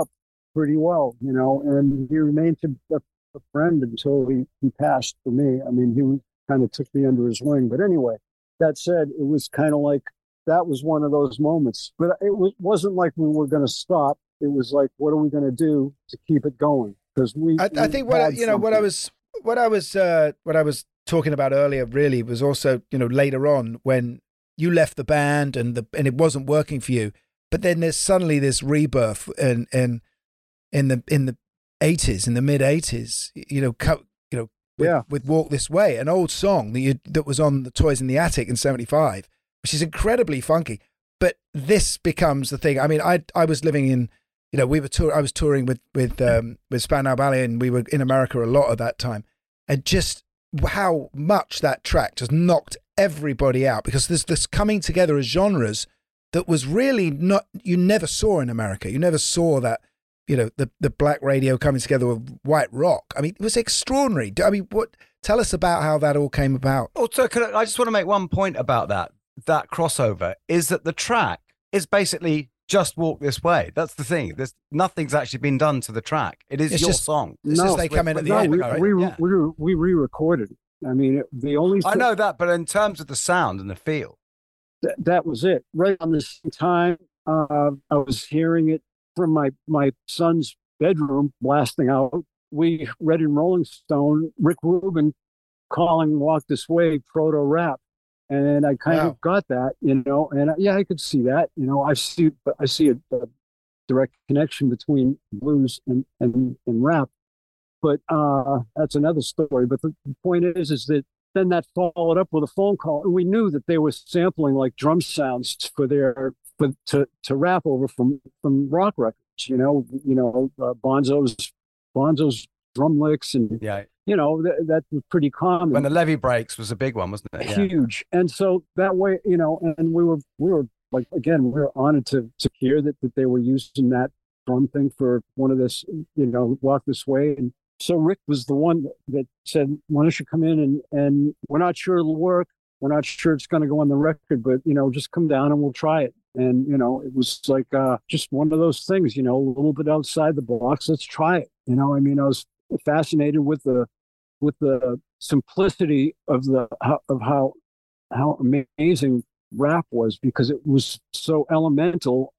pretty well, you know, and he remained a, a friend until he, he passed for me. I mean, he kind of took me under his wing. But anyway, that said, it was kind of like, that was one of those moments. But it was, wasn't like we were going to stop. It was like, what are we going to do to keep it going? Because we, I, I think what I, you know, what I was, what I was, uh, what I was talking about earlier really was also, you know, later on when you left the band and the and it wasn't working for you, but then there's suddenly this rebirth in in in the in the eighties, in the mid eighties, you know, co- you know, with, yeah. with "Walk This Way," an old song that you, that was on the Toys in the Attic in seventy-five, which is incredibly funky. But this becomes the thing. I mean, I I was living in, you know, we were tour. I was touring with with um, with Spandau Ballet, and we were in America a lot at that time, and just how much that track just knocked everybody out, because there's this coming together of genres that was really not, you never saw in America. You never saw that, you know, the, the black radio coming together with white rock. I mean, it was extraordinary. I mean, what, tell us about how that all came about. Also, can I, I just want to make one point about that, that crossover is that the track is basically just Walk This Way. That's the thing. There's nothing's actually been done to the track. It is it's your just, song. It's no, just they come in at the no, end. We, right? we, yeah. we, we re-recorded it. I mean, it, the only I th- know that, but in terms of the sound and the feel, th- that was it. Right on the same time, uh, I was hearing it from my my son's bedroom, blasting out. We read in Rolling Stone, Rick Rubin calling "Walk This Way" proto rap, and I kind wow. of got that, you know. And yeah, I could see that, you know. I see, I see a, a direct connection between blues and and, and rap. But uh, that's another story. But the point is, is that then that followed up with a phone call, and we knew that they were sampling like drum sounds for their for to to rap over from from rock records. You know, you know, uh, Bonzo's Bonzo's drum licks, and yeah, you know th- that was pretty common. When the Levee Breaks was a big one, wasn't it? Yeah. Huge, and so that way, you know, and we were we were like again, we were honored to to hear that that they were using that drum thing for one of this, you know, Walk This Way. And so Rick was the one that said, why don't you come in and, and we're not sure it'll work. We're not sure it's going to go on the record, but, you know, just come down and we'll try it. And, you know, it was like uh, just one of those things, you know, a little bit outside the box. Let's try it. You know, I mean, I was fascinated with the with the simplicity of the of how how amazing rap was, because it was so elemental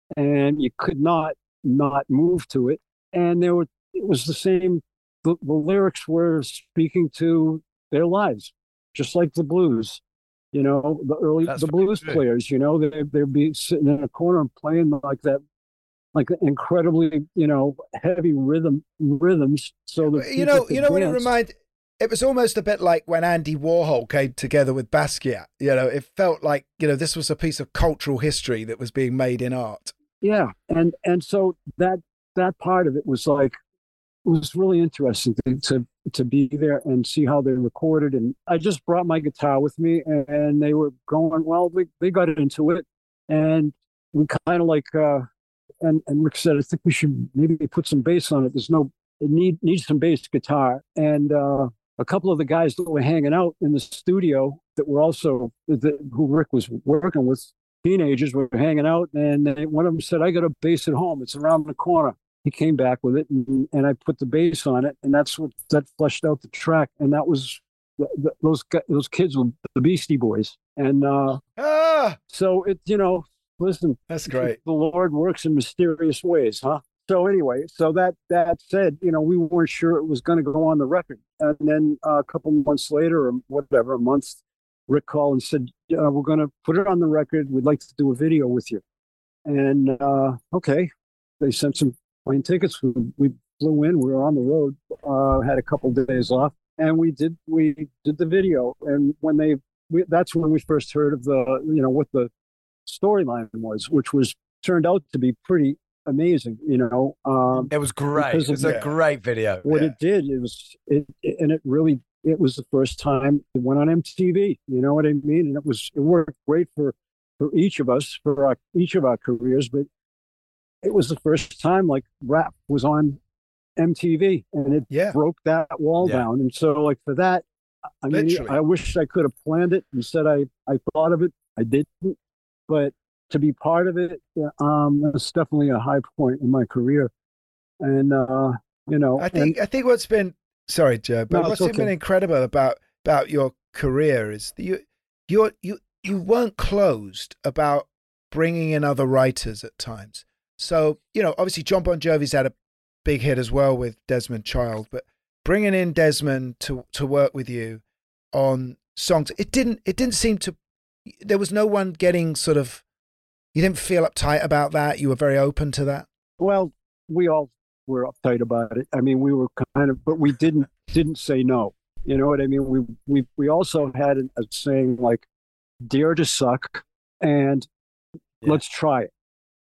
and you could not not move to it. And there were it was the same. The, the lyrics were speaking to their lives, just like the blues, you know, the early, That's the blues good. players, you know, they, they'd be sitting in a corner and playing like that, like incredibly, you know, heavy rhythm rhythms. So that you know, people you know could what it dance. reminded, it was almost a bit like when Andy Warhol came together with Basquiat. You know, it felt like, you know, this was a piece of cultural history that was being made in art. Yeah. And, and so that, that part of it was like, it was really interesting to, to to be there and see how they recorded. And I just brought my guitar with me, and, and they were going, well, they, they got into it. And we kind of like, uh, and, and Rick said, I think we should maybe put some bass on it. There's no, it need, needs some bass guitar. And uh, a couple of the guys that were hanging out in the studio that were also, the, who Rick was working with, teenagers were hanging out. And they, one of them said, I got a bass at home. It's around the corner. He came back with it, and, and I put the bass on it, and that's what that fleshed out the track. And that was the, the, those those kids were the Beastie Boys, and uh, ah! so it you know listen, that's great. The Lord works in mysterious ways, huh? So anyway, so that that said, you know, we weren't sure it was going to go on the record, and then uh, a couple months later, or whatever, a month, Rick called and said, uh, "We're going to put it on the record. We'd like to do a video with you." And uh, okay, they sent some plane tickets. We, we flew in. We were on the road. Uh, had a couple of days off, and we did we did the video. And when they, we, that's when we first heard of the, you know, what the storyline was, which was turned out to be pretty amazing. You know, um, it was great. It was a yeah. great video. What yeah. it did, it was it, it, and it really, it was the first time it went on M T V. You know what I mean? And it was it worked great for for each of us, for our, each of our careers, but it was the first time like rap was on M T V, and it yeah. broke that wall yeah. down. And so like for that, I mean, Literally. I wish I could have planned it. Instead, I, I thought of it. I didn't, but to be part of it, um, it's definitely a high point in my career. And uh, you know, I think and, I think what's been sorry, Joe, but No, what's it's okay. been incredible about about your career is that you you you you weren't closed about bringing in other writers at times. So you know, obviously, John Bon Jovi's had a big hit as well with Desmond Child, but bringing in Desmond to to work with you on songs, it didn't it didn't seem to. There was no one getting sort of. You didn't feel uptight about that. You were very open to that. well, we all were uptight about it. I mean, we were kind of, but we didn't didn't say no. You know what I mean? We we we also had a saying like, "Dare to suck," and Yeah. "Let's try it."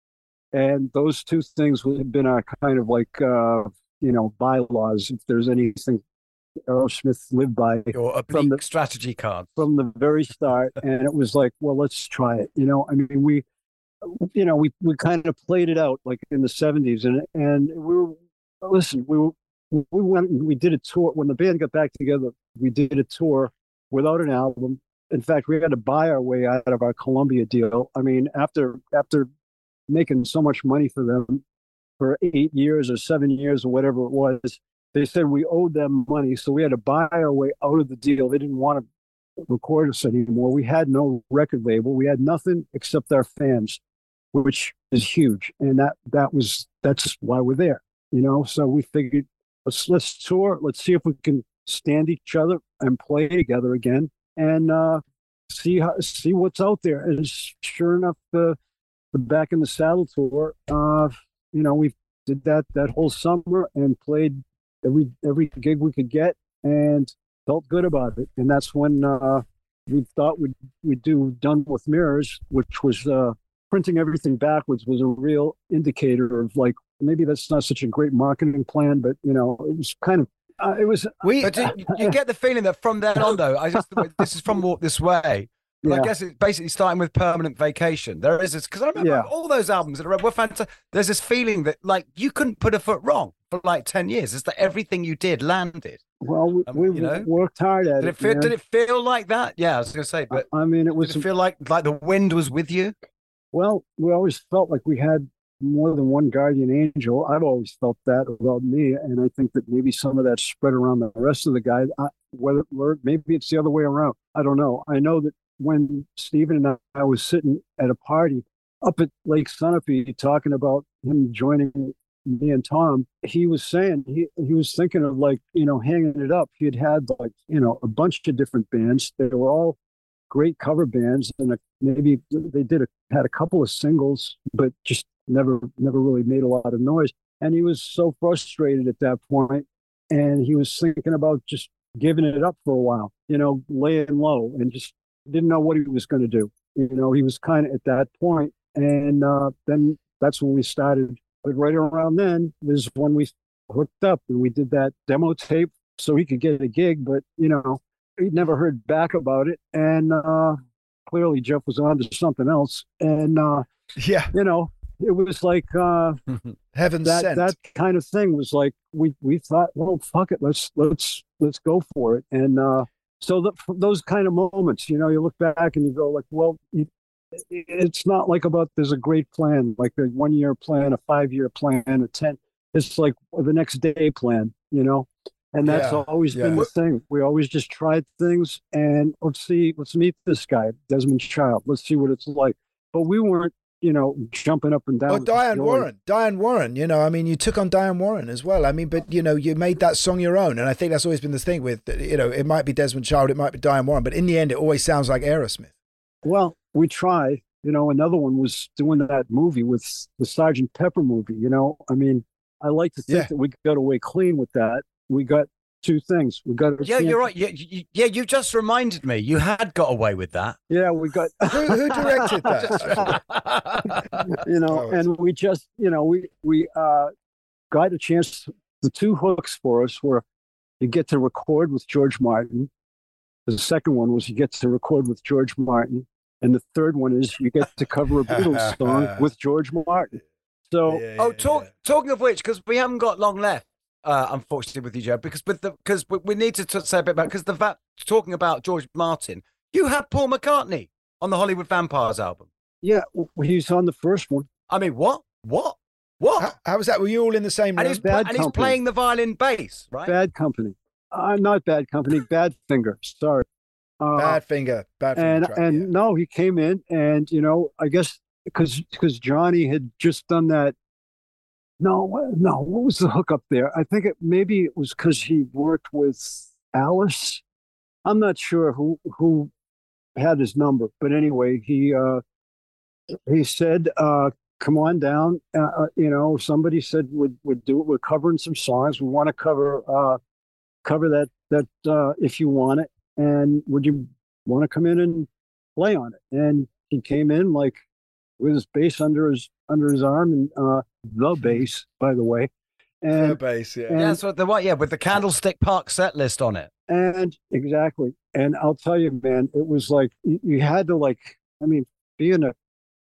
And those two things have been our kind of like uh, you know bylaws. If there's anything Aerosmith lived by Your from the oblique strategy card. from the very start, and it was like, well, let's try it. You know, I mean, we, you know, we we kind of played it out like in the seventies, and and we were listen, we were we went and we did a tour when the band got back together. We did a tour without an album. In fact, we had to buy our way out of our Columbia deal. I mean, after after making so much money for them for eight years or seven years or whatever it was, they said we owed them money, so we had to buy our way out of the deal. They didn't want to record us anymore. We had no record label. We had nothing except our fans, which is huge, and that that was that's why we're there, you know. So we figured let's let's tour. Let's see if we can stand each other and play together again, and uh, see how see what's out there. And sure enough, the the Back in the Saddle tour, uh, you know, we did that that whole summer and played every every gig we could get and felt good about it. And that's when uh, we thought we'd we'd do Done with Mirrors, which was uh, printing everything backwards was a real indicator of like maybe that's not such a great marketing plan, but you know, it was kind of uh, it was. We, but you, you get the feeling that from then on, though, I just this is from Walk This Way. But Yeah. I guess it's basically starting with Permanent Vacation. There is this because I remember Yeah. all those albums that are were fantastic. There's this feeling that like you couldn't put a foot wrong for like ten years. It's that everything you did landed. Well, we, Um, we you know? worked hard at Did it. it feel? man. Did it feel like that? Yeah, I was going to say, but I mean, it was. did it feel like like the wind was with you? Well, we always felt like we had more than one guardian angel. I've always felt that about me, and I think that maybe some of that spread around the rest of the guys. I, whether or maybe it's the other way around, I don't know. I know that when Stephen and I was sitting at a party up at Lake Sunapee talking about him joining me and Tom, he was saying he he was thinking of like you know hanging it up. He had had like you know a bunch of different bands. They were all great cover bands, and a, maybe they did a, had a couple of singles, but just never never really made a lot of noise. And he was so frustrated at that point, and he was thinking about just giving it up for a while, you know, laying low, and just didn't know what he was going to do. You know, he was kind of at that point, and uh, then that's when we started. But right around then is when we hooked up, and we did that demo tape so he could get a gig. But you know, he'd never heard back about it, and uh, clearly Jeff was on to something else. And uh, yeah, you know, it was like uh, heaven that sent. that kind of thing was like we we thought, well, fuck it, let's let's let's go for it. And uh, so the, those kind of moments, you know, you look back and you go like, well, you, it's not like about there's a great plan, like a one year plan, a five year plan, a ten. It's like the next day plan, you know. And that's Yeah, always been yeah. the thing. We always just tried things and let's see, let's meet this guy, Desmond Child. Let's see what it's like. But we weren't, you know, jumping up and down. Or with Diane joy. Warren. Diane Warren, you know, I mean, you took on Diane Warren as well. I mean, but, you know, you made that song your own. And I think that's always been the thing with, you know, it might be Desmond Child, it might be Diane Warren, but in the end, it always sounds like Aerosmith. Well, we tried. You know, another one was doing that movie with the Sergeant Pepper movie. You know, I mean, I like to think Yeah. that we got away clean with that. We got two things. We got a Yeah, chance- you're right. Yeah, you, yeah, you just reminded me. You had got away with that. Yeah, we got. Who, who directed that? you know, Oh, and we just, you know, we we uh, got a chance. The two hooks for us were you get to record with George Martin. The second one was you get to record with George Martin, and the third one is you get to cover a Beatles song with George Martin. So, Yeah, Oh, yeah, talk, yeah. talking of which, because we haven't got long left, uh, unfortunately, with you, Joe, because with the because we, we need to t- say a bit about because the va- talking about George Martin, you had Paul McCartney on the Hollywood Vampires album. yeah, w- he's on the first one. I mean, what, what, what? How was that? Were you all in the same room? And he's, pl- and he's playing the violin bass, right? Bad Company. Uh, not Bad Company, Bad Finger. Sorry. Uh, Bad Finger. Bad Finger. And, track, and yeah. no, he came in and, you know, I guess because because Johnny had just done that. No, no, what was the hookup there? I think it maybe it was because he worked with Alice. I'm not sure who who had his number, but anyway, he uh, he said, uh, "Come on down." Uh, you know, somebody said would would do it. We're covering some songs. We want to cover uh, cover that that uh, if you want it, and would you want to come in and play on it? And he came in like with his bass under his under his arm, and uh, the bass, by the way. And the bass, yeah. And, yeah, so the what? Yeah, with the Candlestick Park set list on it. And exactly. And I'll tell you, man, it was like you, you had to like. I mean, being a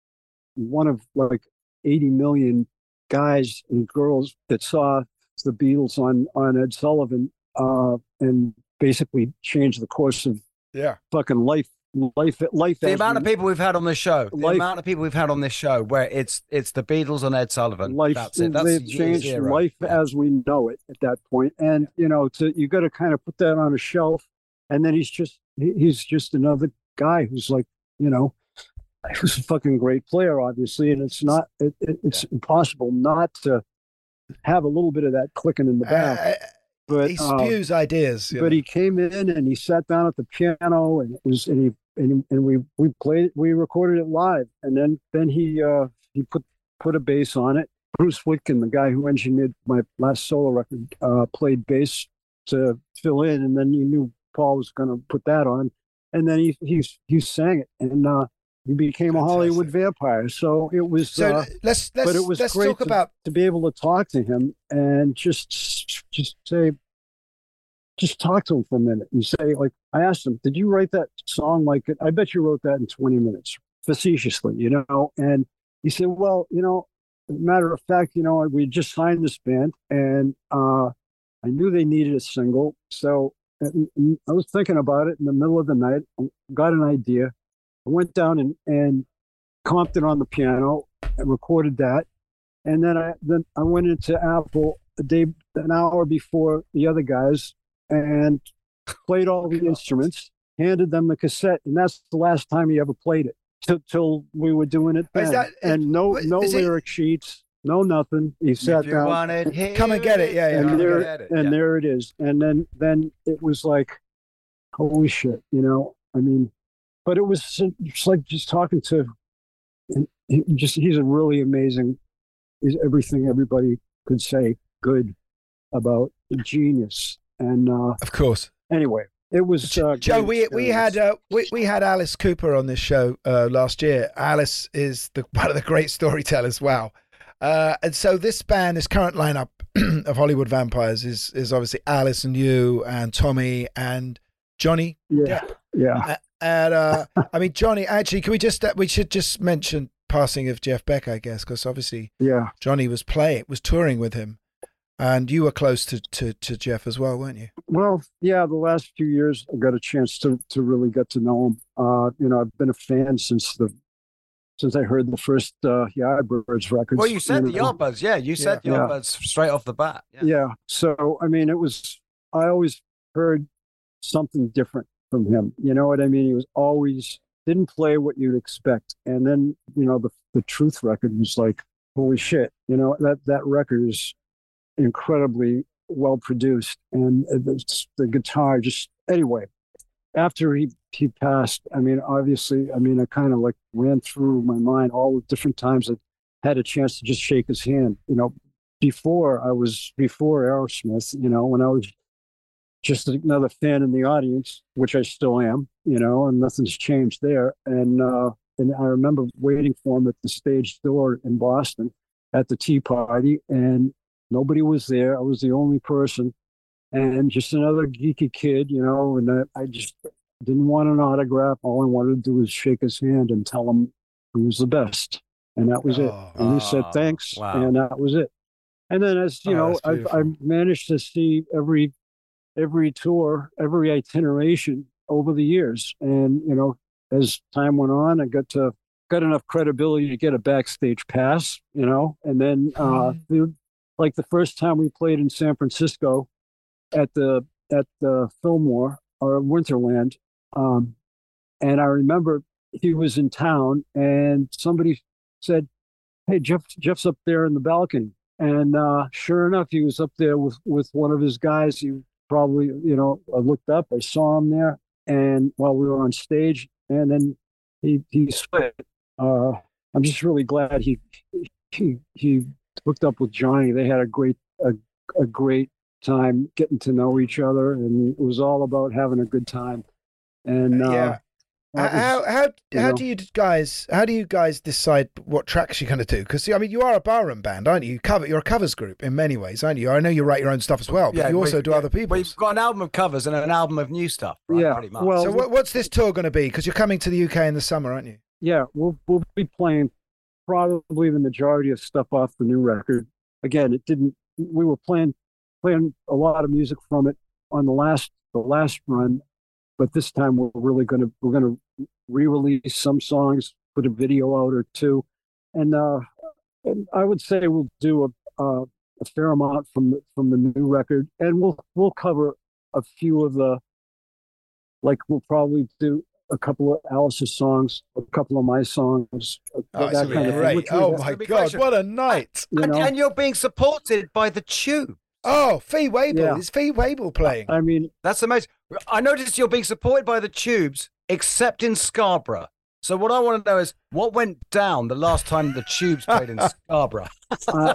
one of like eighty million guys and girls that saw the Beatles on on Ed Sullivan, uh, and basically changed the course of yeah fucking life. Life, life. The amount we, of people we've had on this show, the life, amount of people we've had on this show, where it's it's the Beatles and Ed Sullivan. Life, that's it. That's they've changed zero. life yeah. as we know it at that point. And you know, to you got to kind of put that on a shelf. And then he's just he's just another guy who's like, you know, who's a fucking great player, obviously. And it's not it, it, it's yeah. impossible not to have a little bit of that clicking in the back. Uh, But he spews uh, ideas. But know. he came in and he sat down at the piano, and it was and he and, and we we played it, we recorded it live, and then then he uh, he put put a bass on it. Bruce Whitkin, the guy who engineered my last solo record, uh, played bass to fill in, and then you knew Paul was going to put that on, and then he he he sang it, and uh, he became Fantastic. a Hollywood vampire. So it was. So uh, let's let's but it was let's great talk to, about to be able to talk to him and just just say. Just talk to him for a minute and say, like, I asked him, did you write that song? Like, I bet you wrote that in twenty minutes, facetiously, you know? And he said, well, you know, as a matter of fact, you know, we just signed this band and uh, I knew they needed a single. So I was thinking about it in the middle of the night, got an idea. I went down and, and comped it on the piano and recorded that. And then I, then I went into Apple a day, an hour before the other guys, and played all the instruments, handed them the cassette, and that's the last time he ever played it till, till we were doing it then. That, and no no lyric it, sheets, no nothing. He sat if you down. Wanted, hey, come and get it, yeah, yeah. And, there, it. and yeah. there it is. And then then it was like, holy shit, you know. I mean, but it was just like just talking to, he just he's a really amazing. He's everything everybody could say good about. Genius. And uh, of course, anyway, it was uh, Joe. We we had uh, we we had Alice Cooper on this show uh, last year. Alice is the one of the great storytellers. Wow, uh, and so this band, this current lineup of Hollywood Vampires is is obviously Alice and you and Tommy and Johnny. Yeah, yeah. Uh, and uh, I mean Johnny. Actually, can we just uh, we should just mention passing of Jeff Beck, I guess, because obviously, yeah, Johnny was playing was touring with him. And you were close to, to, to Jeff as well, weren't you? Well, yeah, the last few years I got a chance to, to really get to know him. Uh, you know, I've been a fan since the since I heard the first uh, Yardbirds records. Well, you said you the know. Yardbirds, yeah. You said yeah. Yardbirds straight off the bat. Yeah. yeah. So, I mean, it was, I always heard something different from him. You know what I mean? He was always, didn't play what you'd expect. And then, you know, the, the Truth record was like, holy shit, you know, that, that record is incredibly well produced, and the, the guitar just anyway. After he he passed, I mean, obviously, I mean, I kind of like ran through my mind all the different times I had a chance to just shake his hand. You know, before I was before Aerosmith, you know, when I was just another fan in the audience, which I still am, you know, and nothing's changed there. And uh, and I remember waiting for him at the stage door in Boston at the Tea Party, and nobody was there. I was the only person, and just another geeky kid, you know, and I, I just didn't want an autograph. All I wanted to do was shake his hand and tell him he was the best. And that was oh, it. And he said, thanks. Wow. And that was it. And then as, you oh, know, I've, I've managed to see every, every tour, every itineration over the years. And, you know, as time went on, I got to got enough credibility to get a backstage pass, you know. And then, uh, the, like the first time we played in San Francisco at the at the Fillmore or Winterland, um, and I remember he was in town, and somebody said, "Hey, Jeff, Jeff's up there in the balcony." And uh, sure enough, he was up there with, with one of his guys. He probably, you know, I looked up, I saw him there, and while we were on stage, and then he he split. Uh, I'm just really glad he he he hooked up with Johnny. They had a great a, a great time getting to know each other, and it was all about having a good time. And uh, yeah. was, how how how know. do you guys how do you guys decide what tracks you're going to do? Because I mean, you are a barroom band, aren't you? You cover you're a covers group in many ways, aren't you? I know you write your own stuff as well, but Yeah, you also we- do yeah, other people's. We've got an album of covers and an album of new stuff. Right, Yeah, pretty much. well- so what, what's this tour going to be? Because you're coming to the U K in the summer, aren't you? Yeah, we'll we'll be playing probably the majority of stuff off the new record. Again, it didn't. We were playing playing a lot of music from it on the last the last run, but this time we're really gonna we're gonna re-release some songs, put a video out or two, and uh, and I would say we'll do a a, a fair amount from the, from the new record, and we'll we'll cover a few of the like we'll probably do a couple of Alice's songs, a couple of my songs, Oh, that it's gonna be kind of thing, great. which we- Oh that's my gonna be God, great. what a night! You and, know? and you're being supported by the Tube. Oh, Fee Waybill. Yeah. Is Fee Waybill playing? I mean, That's amazing. I noticed you're being supported by the Tubes, except in Scarborough. So what I want to know is what went down the last time the Tubes played in Scarborough. uh,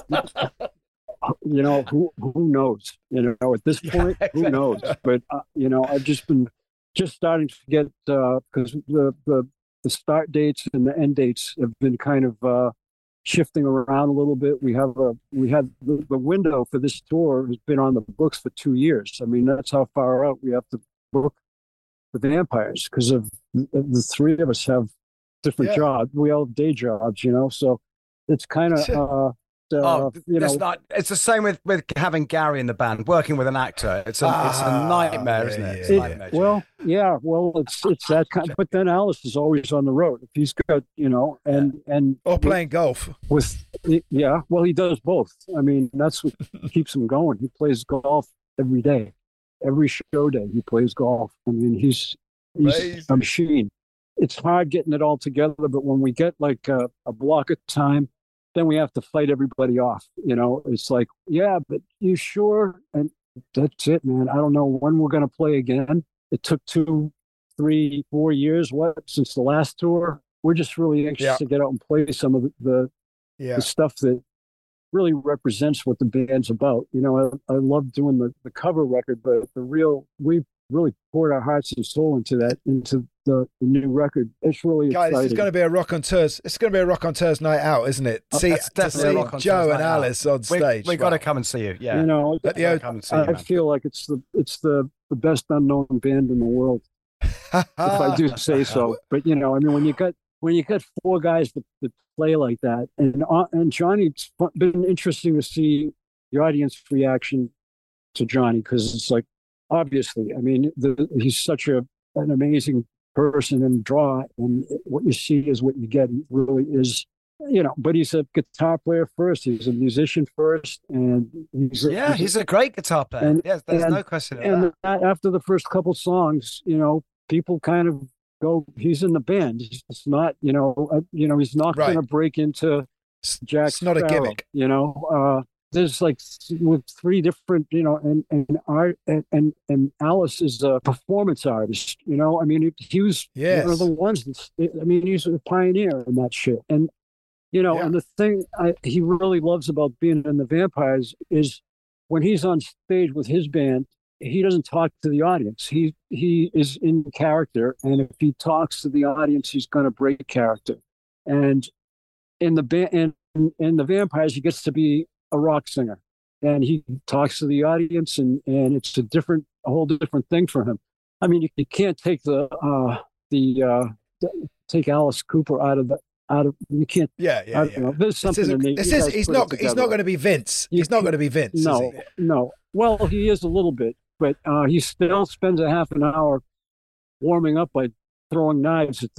you know, who who knows? You know, at this point, who knows? But uh, you know, I've just been just starting to get because the, the the start dates and the end dates have been kind of uh, shifting around a little bit. We have a we had the, the window for this tour has been on the books for two years. I mean, that's how far out we have to book the Vampires because of the, the three of us have different Yeah. jobs. We all have day jobs, you know. So it's kind of uh, uh, Oh, you know. it's not. It's the same with, with having Gary in the band, working with an actor. It's a it's a Ah, nightmare, yeah, isn't it? It's yeah, a It- nightmare. well, yeah, well, it's it's that kind. But then Alice is always on the road. If he's got, you know, and and Or playing golf. with yeah, well, he does both. I mean, that's what keeps him going. He plays golf every day, every show day. He plays golf. I mean, he's he's Amazing. a machine. It's hard getting it all together, but when we get like a, a block of time, then we have to fight everybody off. You know, it's like, yeah, but you sure? And that's it, man. I don't know when we're going to play again. It took two, three, four years, what, since the last tour. We're just really anxious Yeah. to get out and play some of the, the, Yeah. the stuff that really represents what the band's about. You know, I, I love doing the, the cover record, but the real, we really poured our hearts and soul into that, into the, the new record. It's really Guys, exciting. it's going to be a rock on tours. It's going to be a rock on tours night out, isn't it? See, That's to definitely a see Rock on Joe Tours and night out. Alice on We, stage. we got to Wow. come and see you. Yeah. You know, Let the Gotta O- come and see you, I man. feel like it's the it's the, the best unknown band in the world, if I do say so. But you know, I mean, when you got when you got four guys that, that play like that, and uh, and Johnny, it's fu- been interesting to see the audience reaction to Johnny because it's like obviously, I mean, the, he's such a an amazing person and draw, and what you see is what you get. He really is. You know, but he's a guitar player first. He's a musician first, and he's a, Yeah, he's a great guitar player. And- yes, there's and- no question of and that. that- after the first couple songs, you know, people kind of go, he's in the band. It's not, you know, uh, you know, he's not Right. going to break into Jack It's not a Sparrow, gimmick. You know, uh, there's like s- with three different, you know, and and art and and, and Alice is a performance artist. You know, I mean, he, he was Yes. one of the ones. That's, I mean, he's a pioneer in that shit. And you know, Yeah. and the thing I, he really loves about being in the Vampires is when he's on stage with his band, he doesn't talk to the audience. He he is in character, and if he talks to the audience, he's going to break character. And in the band, in, in the Vampires, he gets to be a rock singer, and he talks to the audience, and and it's a different, a whole different thing for him. I mean, you, you can't take the uh, the uh, the- take Alice Cooper out of the out of you can't. Yeah, yeah, I yeah. don't know. There's This something is, in the, this you is guys he's put it not he's together. not going to be Vince. You He's not can't- going to be Vince. No, Is he? no. Well, he is a little bit, but uh, he still spends a half an hour warming up by throwing knives at the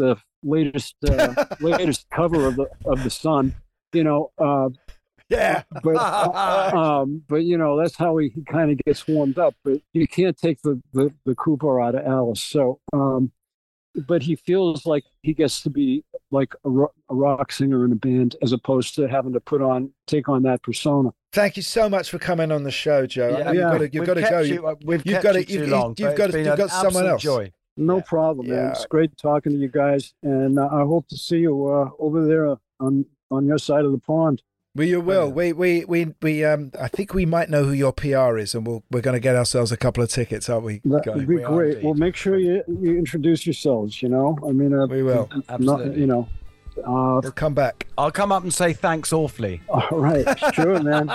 latest uh, latest cover of the of the Sun. You know, uh, yeah. But uh, um, but you know, that's how he, he kind of gets warmed up. But you can't take the the, the Cooper out of Alice. So, um, but he feels like he gets to be like a, ro- a rock singer in a band, as opposed to having to put on take on that persona. Thank you so much for coming on the show, Joe. Yeah, you've yeah. got to, you've got to go. You, uh, we've you've kept got you to, you've, too long, you've but got it's to, been you've an got someone absolute else. Joy. No problem, man. Yeah. It's great talking to you guys, and uh, I hope to see you uh, over there on on your side of the pond. Well, you will. We, we, we, we. Um, I think we might know who your P R is, and we'll, we're going to get ourselves a couple of tickets, aren't we? That Guy? would be We are great. indeed. Well, make sure you, you introduce yourselves. You know, I mean, uh, We will. not- Absolutely. you know, uh, We'll come back. I'll come up and say thanks awfully. all right, sure, man.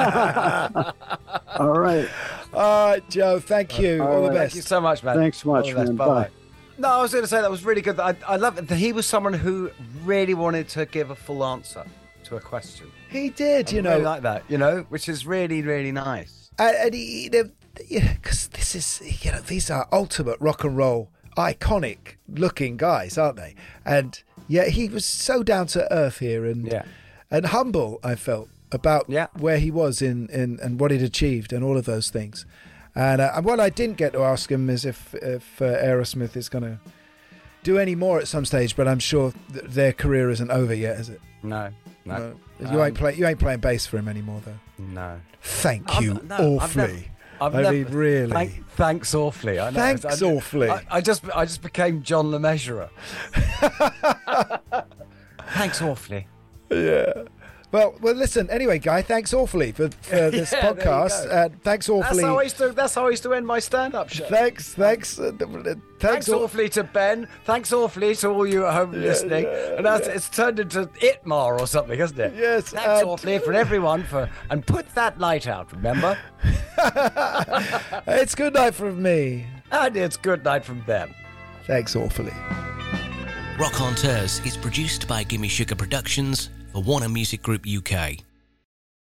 all right, All right, Joe. Thank you. All All the right. best. Thank you so much, man. thanks All much, the best. man. Bye-bye. Bye. No, I was going to say that was really good. I, I love it. He was someone who really wanted to give a full answer to a question. He did, you I know. really like that, you know, which is really, really nice. And, and he, because this is, you know, these are ultimate rock and roll, iconic looking guys, aren't they? And yeah, he was so down to earth here and Yeah. and humble. I felt about Yeah. where he was in, in and what he'd achieved and all of those things. And, uh, and what I didn't get to ask him is if if uh, Aerosmith is going to do any more at some stage. But I'm sure th- their career isn't over yet, is it? No, no. Uh, you Um, ain't play, you ain't playing bass for him anymore, though. No. Thank I'm- you no, I've never- awfully. I've I never- mean, really. Thank, thanks awfully. I know. Thanks I, awfully. I, I just, I just became John the Measurer. Thanks awfully. Yeah. Well, well. Listen. Anyway, Guy, thanks awfully for, for this Yeah, there you podcast. go. Uh, thanks awfully. That's how I used to. That's how I used to end my stand-up show. Thanks, thanks, uh, thanks, Thanks aw- awfully to Ben. Thanks awfully to all you at home listening. and that's, it's turned into Itmar or something, hasn't it? Yes. Thanks and- awfully for everyone for and put that light out. Remember, It's good night from me. and it's good night from them. Thanks awfully. Rock Hunters is produced by Gimme Sugar Productions for Warner Music Group U K.